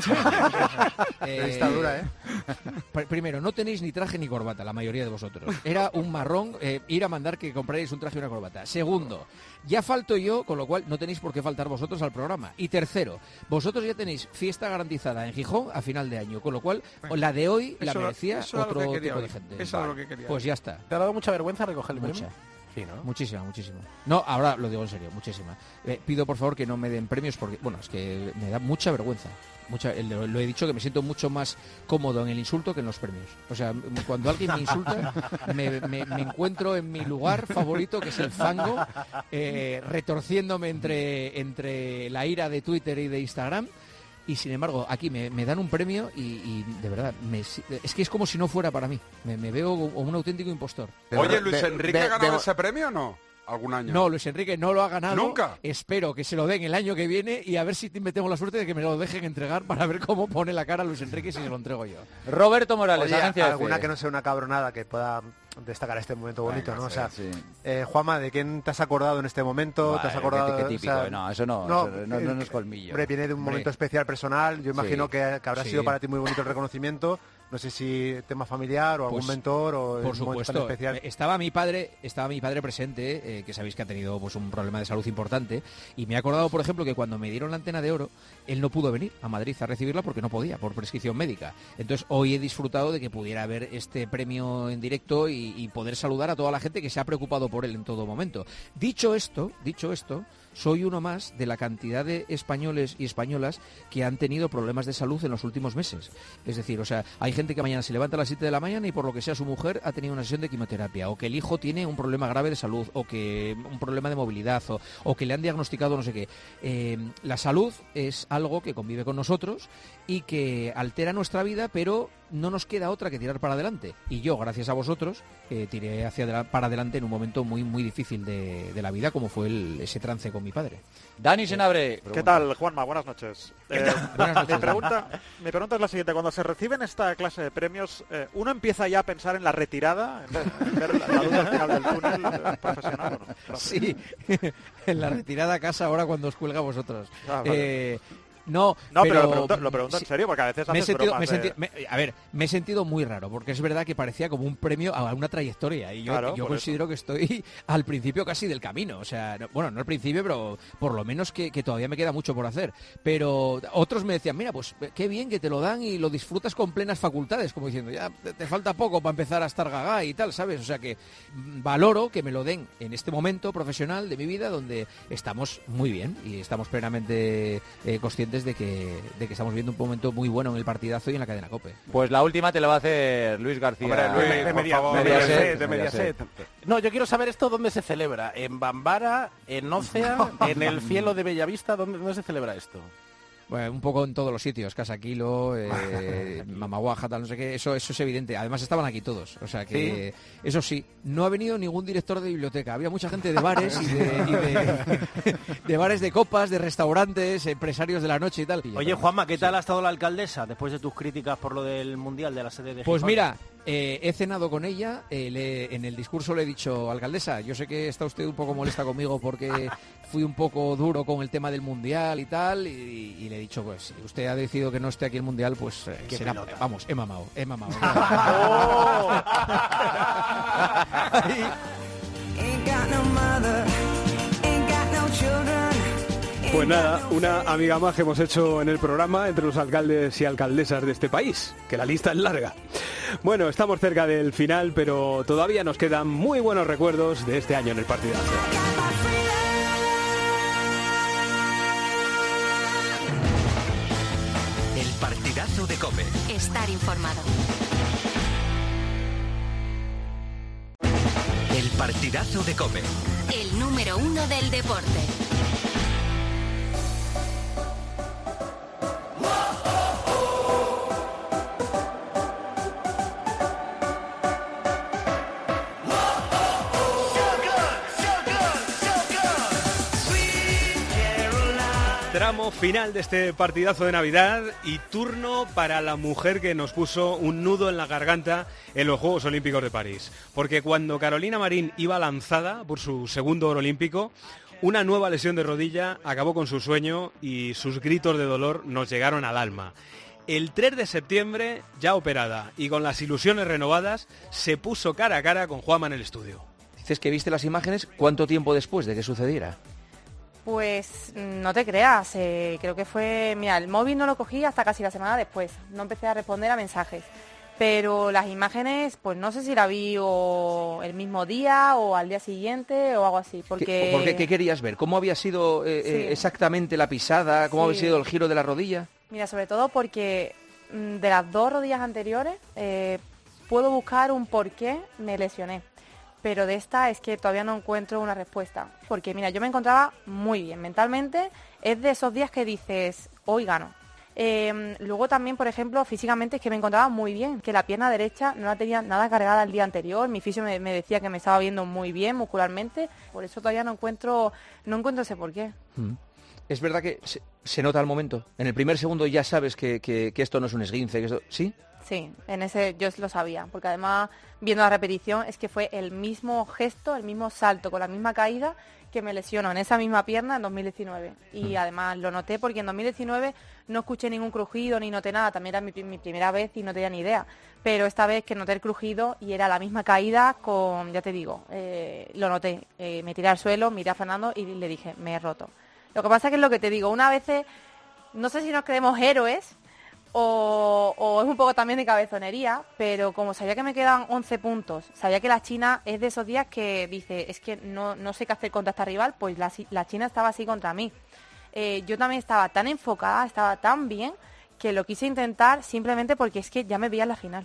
hombre. eh, Está dura, ¿eh? pr- Primero, no tenéis ni traje ni corbata, la mayoría de vosotros. Era un marrón eh, ir a mandar que compráis un traje y una corbata. Segundo, ya falto yo, con lo cual no tenéis por qué faltar vosotros al programa. Y tercero, vosotros ya tenéis fiesta garantizada en Gijón a final de año, con lo cual la de hoy la Eso- merecía eso era lo otro que quería tipo de oír. gente. Eso era lo que quería Pues oír. ya está. ¿Te ha dado mucha vergüenza recoger el Mucha. premio? Sí, ¿no? Muchísima, muchísima. No, ahora lo digo en serio, muchísima. Eh, pido por favor que no me den premios porque, bueno, es que me da mucha vergüenza. Mucha, eh, lo, lo he dicho que me siento mucho más cómodo en el insulto que en los premios. O sea, m- cuando alguien me insulta, me, me- me encuentro en mi lugar favorito, que es el fango, eh, retorciéndome entre, entre la ira de Twitter y de Instagram. Y sin embargo, aquí me, me dan un premio y, y de verdad, me si- es que es como si no fuera para mí. Me, me veo como un auténtico impostor. Oye, ¿Luis Enrique de- ha ganado de- ese premio o no? ¿Algún año? No, Luis Enrique no lo ha ganado. ¿Nunca? Espero que se lo den el año que viene y a ver si metemos la suerte de que me lo dejen entregar para ver cómo pone la cara Luis Enrique si se lo entrego yo. Roberto Morales, Oye, agencia F. alguna que no sea una cabronada que pueda destacar este momento bonito, Venga, ¿no? O sí, sea, sí. eh, Juanma, ¿de quién te has acordado en este momento? ¿Te has Vale, acordado? qué- qué típico, o sea, eh, no, eso no, eso no- no- no es colmillo. Hombre, viene de un Hombre. momento especial personal. Yo imagino Sí, que, que habrá sí. sido para ti muy bonito el reconocimiento. No sé si tema familiar o algún Pues, mentor o Por un momento tan supuesto, especial. eh, estaba mi padre, estaba mi padre presente, eh, que sabéis que ha tenido pues un problema de salud importante, y me he acordado, por ejemplo, que cuando me dieron la antena de oro, él no pudo venir a Madrid a recibirla porque no podía, por prescripción médica. Entonces hoy he disfrutado de que pudiera ver este premio en directo y, y poder saludar a toda la gente que se ha preocupado por él en todo momento. Dicho esto, dicho esto, soy uno más de la cantidad de españoles y españolas que han tenido problemas de salud en los últimos meses. Es decir, o sea, hay gente que mañana se levanta a las siete de la mañana y por lo que sea su mujer ha tenido una sesión de quimioterapia, o que el hijo tiene un problema grave de salud, o que un problema de movilidad, o, o que le han diagnosticado no sé qué. Eh, la salud es algo que convive con nosotros y que altera nuestra vida, pero no nos queda otra que tirar para adelante. Y yo, gracias a vosotros, eh, tiré hacia adela- para adelante en un momento muy muy difícil de, de la vida, como fue el- ese trance con mi padre. Dani Senabre. ¿Qué tal, Juanma? Buenas noches. Eh, Buenas noches, mi, pregunta, mi pregunta es la siguiente. Cuando se reciben esta clase de premios, eh, ¿uno empieza ya a pensar en la retirada? ¿En, en ver la, la luz al final del túnel eh, profesional o no? Sí, en la retirada a casa ahora cuando os cuelga a vosotros. Ah, vale. Eh, no, No, pero, lo pregunto, lo pregunto sí, en serio, porque a veces me he haces sentido, bromas me he de- sentido- me- a ver, me he sentido muy raro, porque es verdad que parecía como un premio a una trayectoria, y yo, Claro, yo por considero que estoy al principio casi del camino, o sea, no- bueno, no al principio, pero por lo menos que, que todavía me queda mucho por hacer. Pero otros me decían, mira, pues qué bien que te lo dan y lo disfrutas con plenas facultades, como diciendo, ya te, te falta poco para empezar a estar gaga y tal, ¿sabes? O sea que mm, valoro que me lo den en este momento profesional de mi vida donde estamos muy bien y estamos plenamente eh, conscientes de que, de que estamos viendo un momento muy bueno en el partidazo y en la cadena COPE. Pues la última te la va a hacer Luis García. Hombre, Luis, De- de por Media- favor. de Mediaset, Mediaset, de Mediaset. Mediaset. No, yo quiero saber esto dónde se celebra. ¿En Bambara? ¿En Ócea? ¿En el cielo de Bellavista? ¿Dónde, dónde se celebra esto? Bueno, un poco en todos los sitios, Casa Kilo, eh, Mamaguaja, tal, no sé qué, eso, eso es evidente. Además estaban aquí todos, o sea que, ¿sí? Eso sí, no ha venido ningún director de biblioteca, había mucha gente de bares y de, y de, de bares de copas, de restaurantes, empresarios de la noche y tal. Oye, Juanma, ¿qué tal sí. ha estado la alcaldesa después de tus críticas por lo del Mundial de la sede de Pues Gijón? mira, eh, he cenado con ella, eh, le, en el discurso le he dicho, alcaldesa, yo sé que está usted un poco molesta conmigo porque fui un poco duro con el tema del Mundial y tal, y, y le he dicho, pues si usted ha decidido que no esté aquí el Mundial, pues eh, será, pelota. Vamos, he mamado, he mamado. Oh. Pues nada, una amiga más que hemos hecho en el programa entre los alcaldes y alcaldesas de este país, que la lista es larga. Bueno, estamos cerca del final, pero todavía nos quedan muy buenos recuerdos de este año en el partidazo. El partidazo de COPE. Estar informado. El partidazo de COPE. El número uno del deporte. Tramo final de este partidazo de Navidad y turno para la mujer que nos puso un nudo en la garganta en los Juegos Olímpicos de París. Porque cuando Carolina Marín iba lanzada por su segundo oro olímpico, una nueva lesión de rodilla acabó con su sueño y sus gritos de dolor nos llegaron al alma. El tres de septiembre, ya operada y con las ilusiones renovadas, se puso cara a cara con Juanma en el estudio. Dices que viste las imágenes, ¿cuánto tiempo después de que sucediera? Pues no te creas, eh, creo que fue... Mira, el móvil no lo cogí hasta casi la semana después, no empecé a responder a mensajes, pero las imágenes, pues no sé si la vi o el mismo día o al día siguiente o algo así, porque... ¿Qué, ¿por qué, ¿Qué querías ver? ¿Cómo había sido eh, sí. eh, exactamente la pisada? ¿Cómo sí. había sido el giro de la rodilla? Mira, sobre todo porque de las dos rodillas anteriores eh, puedo buscar un por qué me lesioné. Pero de esta es que todavía no encuentro una respuesta. Porque mira, yo me encontraba muy bien mentalmente. Es de esos días que dices, hoy gano. Eh, luego también, por ejemplo, físicamente es que me encontraba muy bien. Que la pierna derecha no la tenía nada cargada el día anterior. Mi fisio me, me decía que me estaba viendo muy bien muscularmente. Por eso todavía no encuentro, no encuentro ese porqué. Mm. Es verdad que se, se nota al momento. En el primer segundo ya sabes que, que, que esto no es un esguince. Que esto... ¿Sí? Sí, en ese yo lo sabía, porque además viendo la repetición es que fue el mismo gesto, el mismo salto con la misma caída que me lesionó en esa misma pierna en dos mil diecinueve. Y mm. además lo noté porque en dos mil diecinueve no escuché ningún crujido ni noté nada, también era mi, mi primera vez y no tenía ni idea. Pero esta vez que noté el crujido y era la misma caída con, ya te digo, eh, lo noté, eh, me tiré al suelo, miré a Fernando y le dije, me he roto. Lo que pasa que es lo que te digo, una vez, no sé si nos creemos héroes, O, o es un poco también de cabezonería, pero como sabía que me quedan once puntos, sabía que la China es de esos días que dice, es que no, no sé qué hacer contra esta rival, pues la, la China estaba así contra mí. Eh, yo también estaba tan enfocada, estaba tan bien, que lo quise intentar simplemente porque es que ya me veía en la final.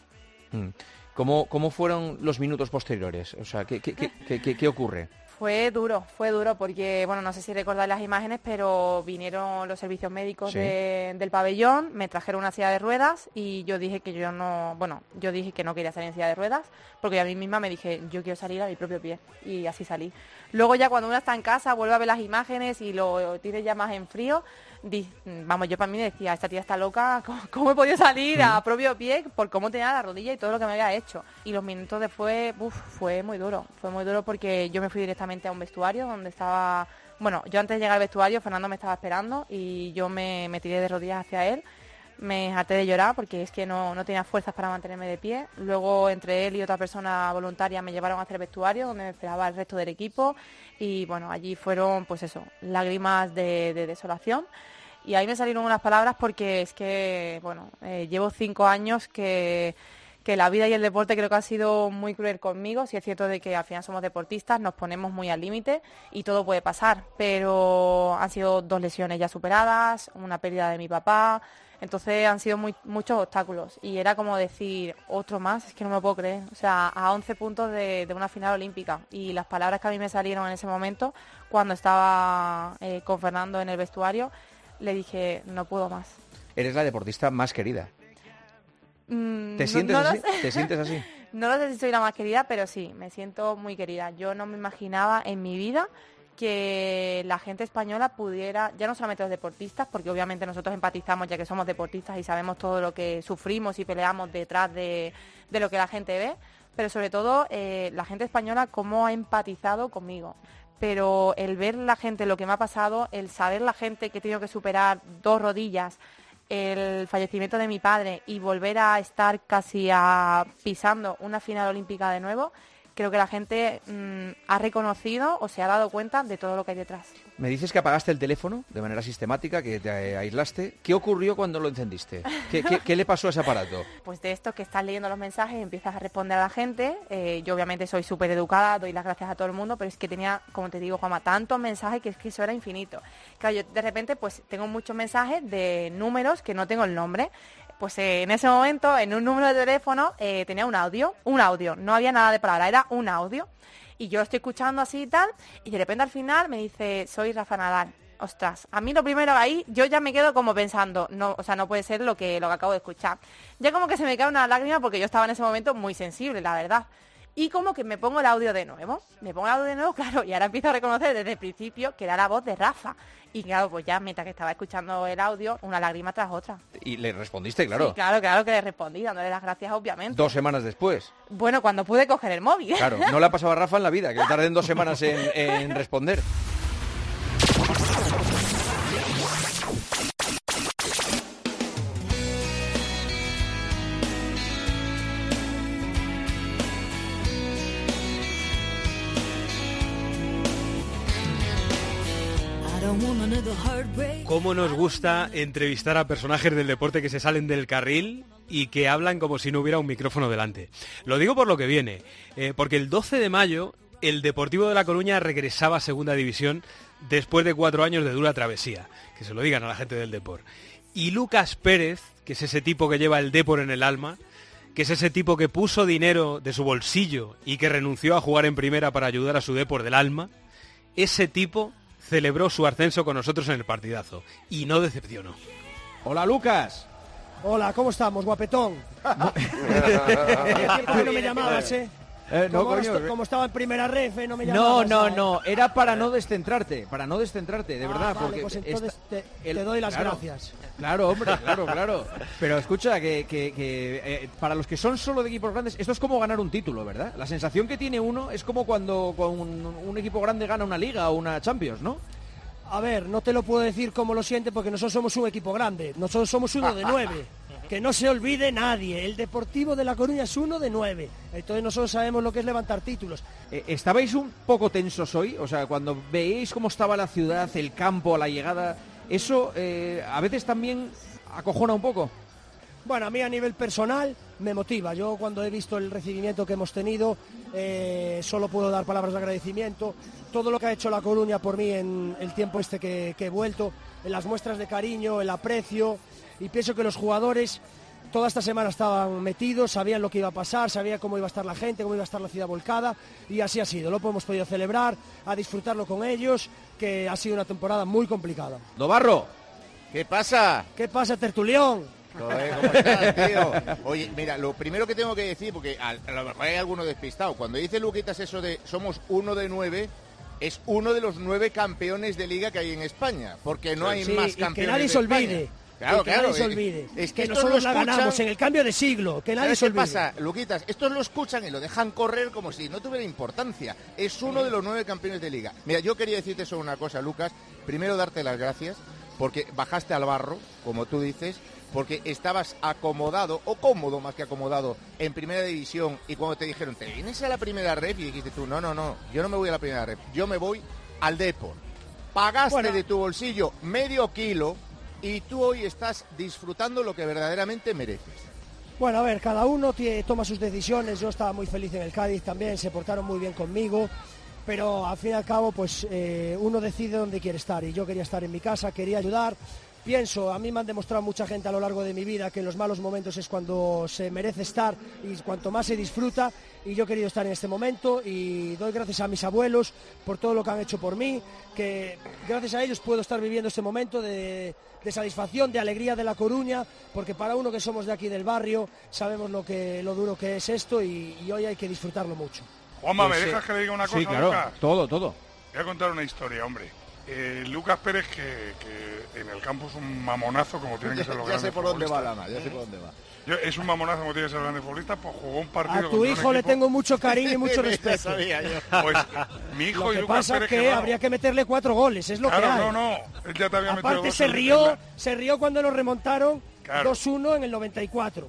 ¿Cómo, cómo fueron los minutos posteriores? O sea, ¿qué, qué, qué, qué, qué ocurre? Fue duro, fue duro porque, bueno, no sé si recordáis las imágenes, pero vinieron los servicios médicos sí. de, del pabellón, me trajeron una silla de ruedas y yo dije que yo no, bueno, yo dije que no quería salir en silla de ruedas porque a mí misma me dije, yo quiero salir a mi propio pie y así salí. Luego ya cuando uno está en casa, vuelve a ver las imágenes y lo tiene ya más en frío, di, vamos, yo para mí decía, esta tía está loca, ¿cómo, cómo he podido salir a propio pie por cómo tenía la rodilla y todo lo que me había hecho? Y los minutos después, uf, fue muy duro, fue muy duro porque yo me fui directamente a un vestuario donde estaba, bueno, yo antes de llegar al vestuario, Fernando me estaba esperando y yo me, me tiré de rodillas hacia él, me harté de llorar porque es que no, no tenía fuerzas para mantenerme de pie. Luego entre él y otra persona voluntaria me llevaron hacia el vestuario donde me esperaba el resto del equipo y bueno, allí fueron pues eso, lágrimas de, de desolación. Y ahí me salieron unas palabras porque es que, bueno, eh, llevo cinco años que, que la vida y el deporte creo que ha sido muy cruel conmigo. Sí es cierto de que al final somos deportistas, nos ponemos muy al límite y todo puede pasar. Pero han sido dos lesiones ya superadas, una pérdida de mi papá. Entonces han sido muy, muchos obstáculos. Y era como decir, otro más, es que no me lo puedo creer. O sea, a once puntos de, de una final olímpica. Y las palabras que a mí me salieron en ese momento, cuando estaba eh, con Fernando en el vestuario, le dije, no puedo más. Eres la deportista más querida. Mm, ¿Te no- sientes no lo así? sé. ¿Te sientes así? No lo sé si soy la más querida, pero sí, me siento muy querida. Yo no me imaginaba en mi vida que la gente española pudiera, ya no solamente los deportistas, porque obviamente nosotros empatizamos ya que somos deportistas y sabemos todo lo que sufrimos y peleamos detrás de, de lo que la gente ve, pero sobre todo eh, la gente española cómo ha empatizado conmigo. Pero el ver la gente lo que me ha pasado, el saber la gente que he tenido que superar dos rodillas, el fallecimiento de mi padre y volver a estar casi a, pisando una final olímpica de nuevo, creo que la gente mmm, ha reconocido o se ha dado cuenta de todo lo que hay detrás. Me dices que apagaste el teléfono de manera sistemática, que te aislaste. ¿Qué ocurrió cuando lo encendiste? ¿Qué, qué, qué le pasó a ese aparato? Pues de esto que estás leyendo los mensajes y empiezas a responder a la gente. Eh, yo obviamente soy súper educada, doy las gracias a todo el mundo, pero es que tenía, como te digo, Juanma, tantos mensajes que es que eso era infinito. Claro, yo de repente pues tengo muchos mensajes de números que no tengo el nombre. Pues eh, en ese momento, en un número de teléfono, eh, tenía un audio, un audio, no había nada de palabra, era un audio. Y yo lo estoy escuchando así y tal, y de repente al final me dice, soy Rafa Nadal. Ostras, a mí lo primero ahí, yo ya me quedo como pensando, no, o sea, no puede ser lo que, lo que acabo de escuchar. Ya como que se me cae una lágrima porque yo estaba en ese momento muy sensible, la verdad. Y como que me pongo el audio de nuevo, me pongo el audio de nuevo, claro, y ahora empiezo a reconocer desde el principio que era la voz de Rafa. Y claro, pues ya mientras que estaba escuchando el audio, una lágrima tras otra. Y le respondiste, claro. Sí, claro, claro que le respondí, dándole las gracias, obviamente. Dos semanas después. Bueno, cuando pude coger el móvil. Claro, no le ha pasado a Rafa en la vida, que tarden dos semanas en, en responder. ¿Cómo nos gusta entrevistar a personajes del deporte que se salen del carril y que hablan como si no hubiera un micrófono delante? Lo digo por lo que viene, eh, porque el doce de mayo el Deportivo de La Coruña regresaba a Segunda División después de cuatro años de dura travesía, que se lo digan a la gente del Depor. Y Lucas Pérez, que es ese tipo que lleva el Depor en el alma, que es ese tipo que puso dinero de su bolsillo y que renunció a jugar en primera para ayudar a su Depor del alma, ese tipo celebró su ascenso con nosotros en el partidazo y no decepcionó. Hola, Lucas. Hola, ¿cómo estamos, guapetón? ¿Por qué no me llamabas, eh? Eh, no, como, coño. como estaba en primera ref, eh, no me No, llamabas. no, ¿sabes? no, era para no descentrarte, para no descentrarte, de Ah, verdad. vale, porque pues entonces esta- te, el- te doy las claro, gracias. Claro, hombre, claro, claro. Pero escucha, que, que- que, eh, para los que son solo de equipos grandes, esto es como ganar un título, ¿verdad? La sensación que tiene uno es como cuando con un, un equipo grande gana una Liga o una Champions, ¿no? A ver, no te lo puedo decir cómo lo siente porque nosotros somos un equipo grande. Nosotros somos uno de nueve. Que no se olvide nadie. El Deportivo de La Coruña es uno de nueve. Entonces nosotros sabemos lo que es levantar títulos. Eh, ¿Estabais un poco tensos hoy? O sea, cuando veíais cómo estaba la ciudad, el campo, la llegada, ¿eso eh, a veces también acojona un poco? Bueno, a mí a nivel personal me motiva. Yo cuando he visto el recibimiento que hemos tenido, eh, solo puedo dar palabras de agradecimiento. Todo lo que ha hecho La Coruña por mí en el tiempo este que, que he vuelto, en las muestras de cariño, el aprecio, y pienso que los jugadores toda esta semana estaban metidos, sabían lo que iba a pasar, sabían cómo iba a estar la gente, cómo iba a estar la ciudad volcada, y así ha sido. Lo hemos podido celebrar, a disfrutarlo con ellos, que ha sido una temporada muy complicada. Dobarro. ¿Qué pasa? ¿Qué pasa, tertulión? Joder, ¿cómo estás, tío? Oye, mira, lo primero que tengo que decir, porque a, a lo mejor hay alguno despistado, cuando dice Luquitas eso de somos uno de nueve, es uno de los nueve campeones de liga que hay en España, porque no hay Sí, más y campeones que nadie de se España. olvide. Claro, Y que claro. nadie se eh, olvide. Es que que estos nosotros lo la escuchan- ganamos en el cambio de siglo. Que nadie ¿Sabes se qué olvide. pasa, Luquitas? Estos lo escuchan y lo dejan correr como si no tuviera importancia. Es uno de los nueve campeones de liga. Mira, yo quería decirte solo una cosa, Lucas. Primero, darte las gracias porque bajaste al barro, como tú dices, porque estabas acomodado, o cómodo más que acomodado, en primera división, y cuando te dijeron, ¿te vienes a la primera ref? Y dijiste tú, no, no, no, yo no me voy a la primera ref, yo me voy al Depor. Pagaste Bueno. de tu bolsillo medio kilo y tú hoy estás disfrutando lo que verdaderamente mereces. Bueno, a ver, cada uno tie- toma sus decisiones. Yo estaba muy feliz en el Cádiz también, se portaron muy bien conmigo, pero al fin y al cabo, pues eh, uno decide dónde quiere estar, y yo quería estar en mi casa, quería ayudar, pienso, a mí me han demostrado mucha gente a lo largo de mi vida que en los malos momentos es cuando se merece estar y cuanto más se disfruta, y yo he querido estar en este momento y doy gracias a mis abuelos por todo lo que han hecho por mí, que gracias a ellos puedo estar viviendo este momento de, de satisfacción, de alegría de La Coruña, porque para uno que somos de aquí del barrio sabemos lo, que, lo duro que es esto y, y hoy hay que disfrutarlo mucho. Juanma, Pues, ¿me dejas eh, que le diga una cosa, sí, claro, Lucas? todo, todo. Voy a contar una historia, hombre. Eh, Lucas Pérez, que, que en el campo es un mamonazo, como tienen que ser los Ya grandes sé por dónde va futbolistas. Lama, ya sé por dónde va. Yo- es un mamonazo como tiene que ser grande futbolista, pues jugó un partido A tu contra un hijo le equipo- tengo mucho cariño y mucho Ya respeto. sabía yo. Pues mi hijo Lo y que Lucas pasa Pérez que Guevara- habría que meterle cuatro goles, es lo Claro, que hay. no, no, él ya te había metido Aparte dos se en- rió, en la- se rió cuando nos remontaron Claro. dos uno en el noventa y cuatro.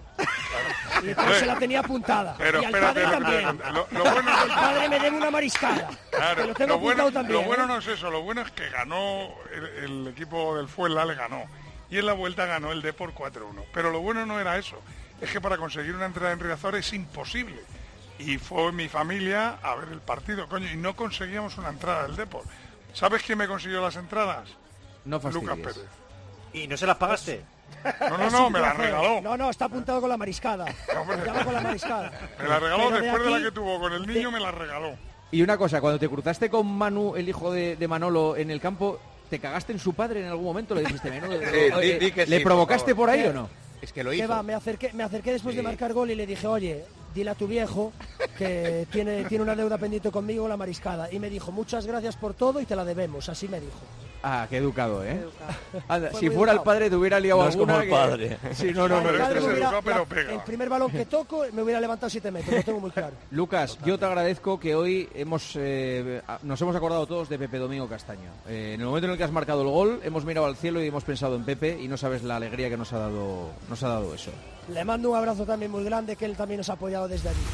Y entonces se la tenía apuntada. Pero y al espérate, padre espérate, también. espérate. Lo, lo bueno El padre me debe una mariscada. Claro, que lo tengo lo bueno, apuntado también. lo bueno ¿eh? no es eso, lo bueno es que ganó el, el equipo del Fuenla, le ganó. Y en la vuelta ganó el Depor cuatro uno. Pero lo bueno no era eso, es que para conseguir una entrada en Riazor es imposible. Y fue mi familia a ver el partido, coño, y no conseguíamos una entrada del Depor. ¿Sabes quién me consiguió las entradas? No fastidies. Lucas Pérez. ¿Y no se las pagaste? No, no, Es no, un me la placer. regaló. No, no, está apuntado con la mariscada. Ya va con la mariscada. Me la regaló Pero de después de la aquí- que tuvo con el niño, me la regaló. Y una cosa, cuando te cruzaste con Manu, el hijo de, de Manolo, en el campo, ¿te cagaste en su padre en algún momento? ¿Le dijiste, Menudo, Eh, di- eh, di que ¿le sí, provocaste por por, favor. ahí o no? Es que lo ¿Qué hizo. va? Me acerqué, me acerqué después Sí. de marcar gol y le dije, oye, dile a tu viejo que tiene, tiene una deuda pendiente conmigo, la mariscada. Y me dijo, muchas gracias por todo y te la debemos. Así me dijo. Ah, qué educado, ¿eh? Anda, Fue si muy fuera el educado. padre te hubiera liado No es alguna como el que- padre. Sí, no, no, no. Mi no, padre no, me no. hubiera- pero la- pega. el primer balón que toco me hubiera levantado siete metros, lo tengo muy claro. Lucas, yo te agradezco que hoy hemos eh, a- nos hemos acordado todos de Pepe Domingo Castaño. Eh, en el momento en el que has marcado el gol, hemos mirado al cielo y hemos pensado en Pepe y no sabes la alegría que nos ha dado, nos ha dado eso. Le mando un abrazo también muy grande, que él también nos ha apoyado desde allí.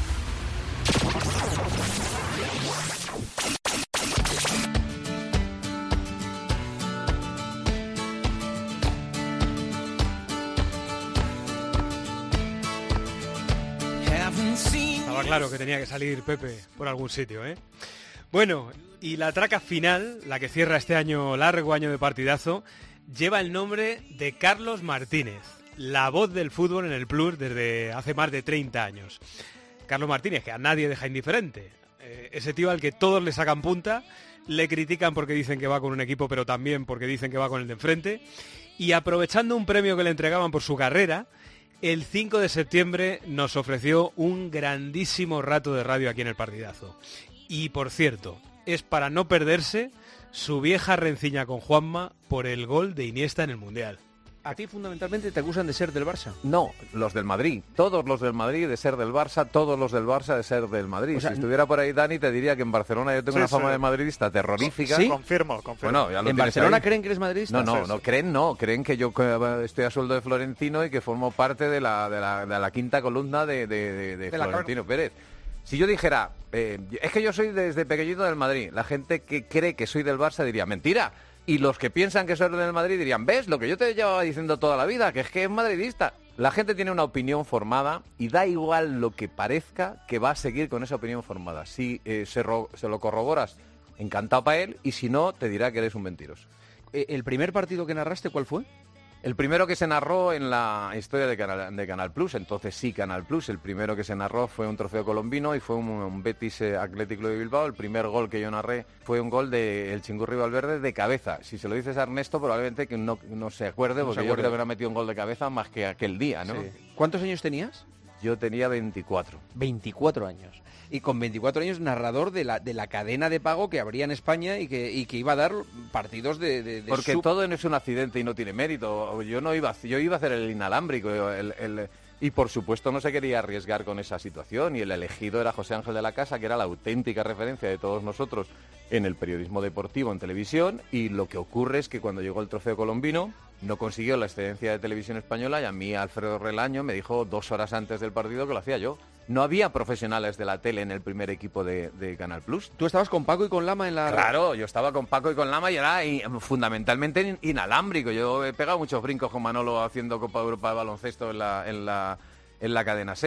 Estaba claro que tenía que salir Pepe por algún sitio, ¿eh? Bueno, y la traca final, la que cierra este año largo año de partidazo, lleva el nombre de Carlos Martínez, la voz del fútbol en el Plus desde hace más de treinta años. Carlos Martínez, que a nadie deja indiferente. Eh, ese tío al que todos le sacan punta, le critican porque dicen que va con un equipo, pero también porque dicen que va con el de enfrente. Y aprovechando un premio que le entregaban por su carrera, el cinco de septiembre nos ofreció un grandísimo rato de radio aquí en el partidazo. Y por cierto, es para no perderse su vieja renciña con Juanma por el gol de Iniesta en el Mundial. A ti fundamentalmente te acusan de ser del Barça. No, los del Madrid. Todos los del Madrid de ser del Barça, todos los del Barça de ser del Madrid. O sea, si estuviera por ahí Dani te diría que en Barcelona yo tengo Sí, una fama sí. de madridista terrorífica. Sí, confirmo, confirmo. Bueno, ya lo ¿En tienes Barcelona ahí. creen que eres madridista? No, no, Sí, no sí. creen, no. Creen que yo eh, estoy a sueldo de Florentino y que formo parte de la, de la, de la quinta columna de, de, de- de De la Florentino Pérez. Si yo dijera, eh, es que yo soy desde pequeñito del Madrid, la gente que cree que soy del Barça diría, mentira. Y los que piensan que soy del Madrid dirían, ¿ves? Lo que yo te llevaba diciendo toda la vida, que es que es madridista. La gente tiene una opinión formada y da igual lo que parezca que va a seguir con esa opinión formada. Si eh, se, ro- se lo corroboras, encantado para él, y si no, te dirá que eres un mentiroso. Eh, ¿El primer partido que narraste cuál fue? El primero que se narró en la historia de Canal, de Canal Plus, entonces sí Canal Plus, el primero que se narró fue un trofeo colombino y fue un, un Betis eh, Atlético de Bilbao. El primer gol que yo narré fue un gol de el Chingurri Valverde de cabeza. Si se lo dices a Ernesto, probablemente que no, no se acuerde, No porque se yo acuerde. creo que no ha metido un gol de cabeza más que aquel día, ¿no? Sí. ¿Cuántos años tenías? Yo tenía veinticuatro. veinticuatro años. Y con veinticuatro años narrador de la, de la cadena de pago que habría en España y que, y que iba a dar partidos de... de- de Porque sub- todo no es un accidente y no tiene mérito. Yo no iba, a- yo iba a hacer el inalámbrico, el- el- y por supuesto no se quería arriesgar con esa situación. Y el elegido era José Ángel de la Casa, que era la auténtica referencia de todos nosotros en el periodismo deportivo en televisión. Y lo que ocurre es que cuando llegó el trofeo colombino no consiguió la excedencia de Televisión Española y a mí Alfredo Relaño me dijo dos horas antes del partido que lo hacía yo. No había profesionales de la tele en el primer equipo de, de Canal Plus. ¿Tú estabas con Paco y con Lama en la... Claro, yo estaba con Paco y con Lama y era i- fundamentalmente in- inalámbrico. Yo he pegado muchos brincos con Manolo haciendo Copa Europa de baloncesto en la, en la, en la cadena SER.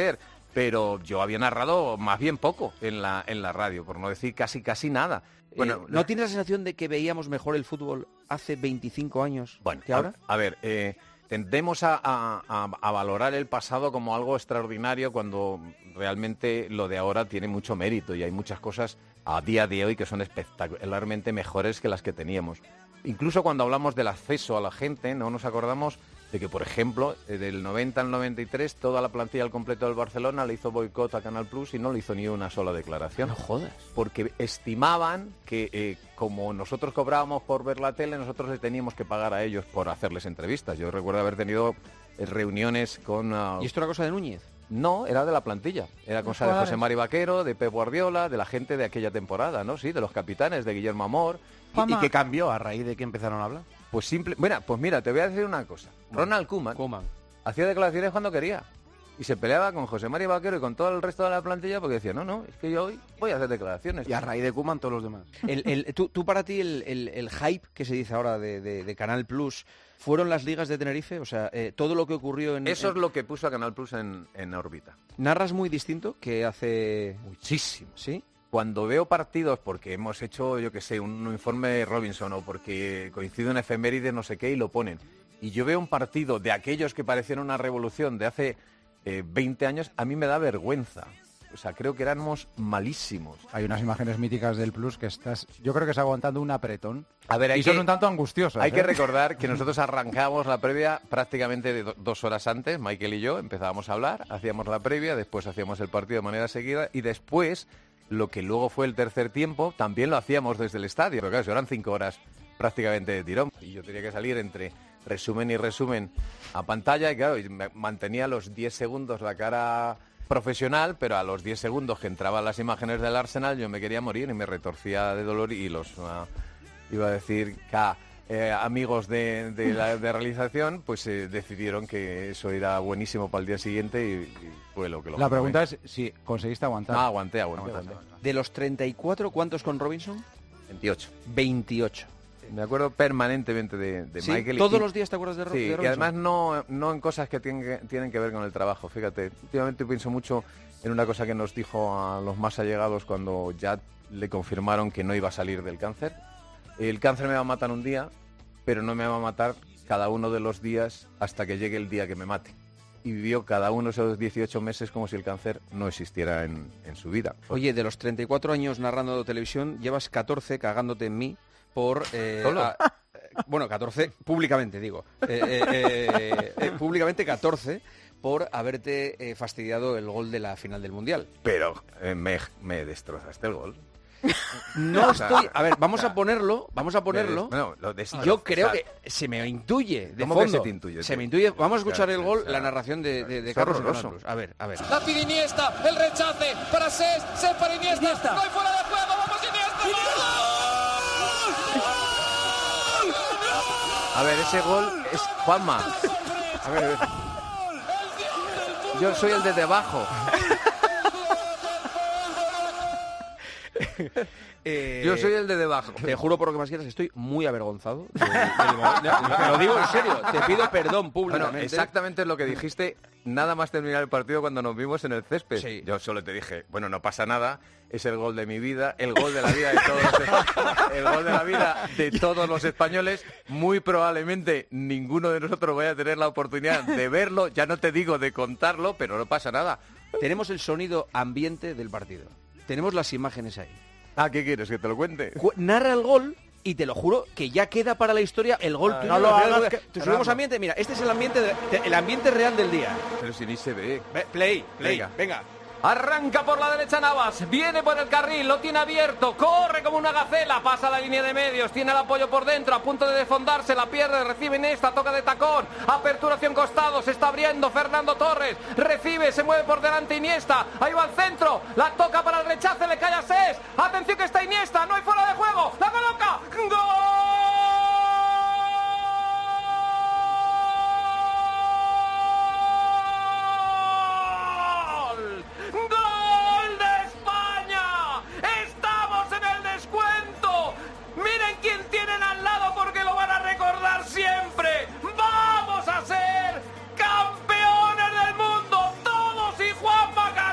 pero yo había narrado más bien poco en la, en la radio, por no decir casi casi nada. Bueno, eh, ¿no tienes la sensación de que veíamos mejor el fútbol hace veinticinco años bueno, que ahora? A, a ver, eh, tendemos a, a, a valorar el pasado como algo extraordinario cuando realmente lo de ahora tiene mucho mérito y hay muchas cosas a día de hoy que son espectacularmente mejores que las que teníamos. Incluso cuando hablamos del acceso a la gente, no nos acordamos de que, por ejemplo, del noventa al noventa y tres, toda la plantilla al completo del Barcelona le hizo boicot a Canal Plus y no le hizo ni una sola declaración. No jodas. Porque estimaban que, eh, como nosotros cobrábamos por ver la tele, nosotros les teníamos que pagar a ellos por hacerles entrevistas. Yo recuerdo haber tenido eh, reuniones con... Uh... ¿Y esto era cosa de Núñez? No, era de la plantilla. Era cosa de José Mari Vaquero, de Pep Guardiola, de la gente de aquella temporada, ¿no? Sí, de los capitanes, de Guillermo Amor. ¿Y, ¿Y qué cambió a raíz de que empezaron a hablar? Pues simple... Bueno, pues mira, te voy a decir una cosa. Ronald Koeman, Koeman hacía declaraciones cuando quería. Y se peleaba con José Mari Vaquero y con todo el resto de la plantilla porque decía, no, no, es que yo hoy voy a hacer declaraciones. Y a raíz de Koeman todos los demás. El, el, tú, tú para ti, el, el, el hype que se dice ahora de, de, de Canal Plus, ¿fueron las ligas de Tenerife? O sea, eh, todo lo que ocurrió en... Eso en... es lo que puso a Canal Plus en, en órbita. ¿Narras muy distinto que hace...? Muchísimo. ¿Sí? Cuando veo partidos, porque hemos hecho, yo qué sé, un informe Robinson o porque coincide en efemérides, no sé qué, y lo ponen. Y yo veo un partido de aquellos que parecieron una revolución de hace eh, veinte años, a mí me da vergüenza. O sea, creo que éramos malísimos. Hay unas imágenes míticas del Plus que estás, yo creo que está aguantando un apretón. A ver, hay y que, son un tanto angustiosas. Hay ¿eh? que recordar que nosotros arrancábamos la previa prácticamente de do, dos horas antes, Michael y yo, empezábamos a hablar, hacíamos la previa, después hacíamos el partido de manera seguida y después... Lo que luego fue el tercer tiempo, también lo hacíamos desde el estadio, pero claro, eran cinco horas prácticamente de tirón. Y yo tenía que salir entre resumen y resumen a pantalla y claro, y mantenía los diez segundos la cara profesional, pero a los diez segundos que entraban las imágenes del Arsenal yo me quería morir y me retorcía de dolor y los, uh, iba a decir, K, eh, amigos de, de la de realización, pues eh, decidieron que eso era buenísimo para el día siguiente y, y fue lo que lo La fue. pregunta es si conseguiste aguantar. No, aguanté, aguanté. aguanté. De los treinta y cuatro, ¿cuántos con Robinson? veintiocho. veintiocho. Me acuerdo permanentemente de, de ¿Sí? Michael. ¿Todos y, los días te acuerdas de, Ro sí, de Robinson? Y además no, no en cosas que tienen, que tienen que ver con el trabajo. Fíjate, últimamente pienso mucho en una cosa que nos dijo a los más allegados cuando ya le confirmaron que no iba a salir del cáncer. El cáncer me va a matar un día, pero no me va a matar cada uno de los días hasta que llegue el día que me mate. Y vivió cada uno de esos dieciocho meses como si el cáncer no existiera en, en su vida. Oye, de los treinta y cuatro años narrando televisión, llevas catorce cagándote en mí por... Eh, ¿Solo? A, eh, bueno, catorce públicamente, digo. Eh, eh, eh, eh, públicamente catorce por haberte eh, fastidiado el gol de la final del Mundial. Pero eh, me, me destrozaste el gol. No estoy... A ver, vamos a ponerlo, vamos a ponerlo. Bueno, lo destroz- Yo creo o sea, que se me intuye de ¿cómo fondo. que se te intuye? Se me intuye. Vamos a escuchar Claro, el gol, o sea, la narración de, de, de es Carlos horroroso. Hernández. A ver, a ver. La pide Iniesta, el rechace para Ses, Ses para Iniesta, Iniesta. no hay fuera de juego, vamos Iniesta. A ver, ese gol es Juanma. A ver, a ver. Yo soy el de debajo. Eh, Yo soy el de debajo. Te juro por lo que más quieras, estoy muy avergonzado. de- del gol. Te lo digo en serio, te pido perdón públicamente. Bueno, exactamente es lo que dijiste nada más terminar el partido cuando nos vimos en el césped. Sí. Yo solo te dije, bueno, no pasa nada, es el gol de mi vida, el gol de la vida de todos los, el gol de la vida de todos los españoles. Muy probablemente ninguno de nosotros vaya a tener la oportunidad de verlo, ya no te digo de contarlo, pero no pasa nada. Tenemos el sonido ambiente del partido. Tenemos las imágenes ahí. Ah, ¿qué quieres? ¿Que te lo cuente? Cu- narra el gol y te lo juro que ya queda para la historia el gol Ah, tuyo. no lo la final hagas, del- que- Te subimos Fernando. ambiente, mira, este es el ambiente, de- el ambiente real del día. Pero si ni se ve. Ve, Play, play, Venga. venga. Arranca por la derecha Navas, viene por el carril, lo tiene abierto, corre como una gacela, pasa la línea de medios, tiene el apoyo por dentro, a punto de desfondarse, la pierde, recibe Iniesta, toca de tacón, apertura hacia un costado, se está abriendo Fernando Torres, recibe, se mueve por delante Iniesta, ahí va al centro, la toca para el rechace, le cae a Ses, atención que está Iniesta, no hay fuera de juego, la coloca, ¡gol! ¡Gol de España! ¡Estamos en el descuento! ¡Miren quién tienen al lado porque lo van a recordar siempre! ¡Vamos a ser campeones del mundo! ¡Todos y Juanma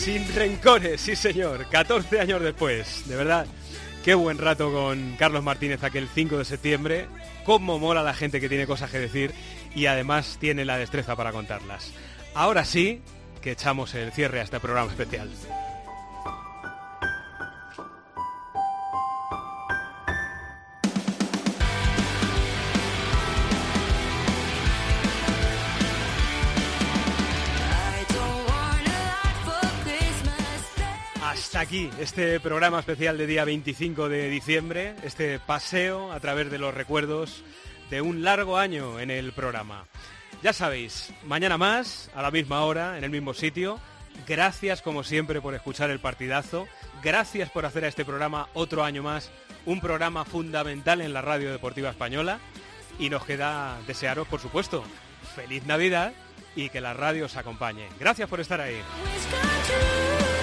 Sin rencores, sí señor, catorce años después, de verdad, qué buen rato con Carlos Martínez aquel cinco de septiembre, cómo mola la gente que tiene cosas que decir y además tiene la destreza para contarlas. Ahora sí que echamos el cierre a este programa especial. Hasta aquí este programa especial de día veinticinco de diciembre, este paseo a través de los recuerdos de un largo año en el programa. Ya sabéis, mañana más, a la misma hora, en el mismo sitio. Gracias como siempre por escuchar el partidazo, gracias por hacer a este programa otro año más, un programa fundamental en la radio deportiva española, y nos queda desearos, por supuesto, feliz Navidad y que la radio os acompañe. Gracias por estar ahí.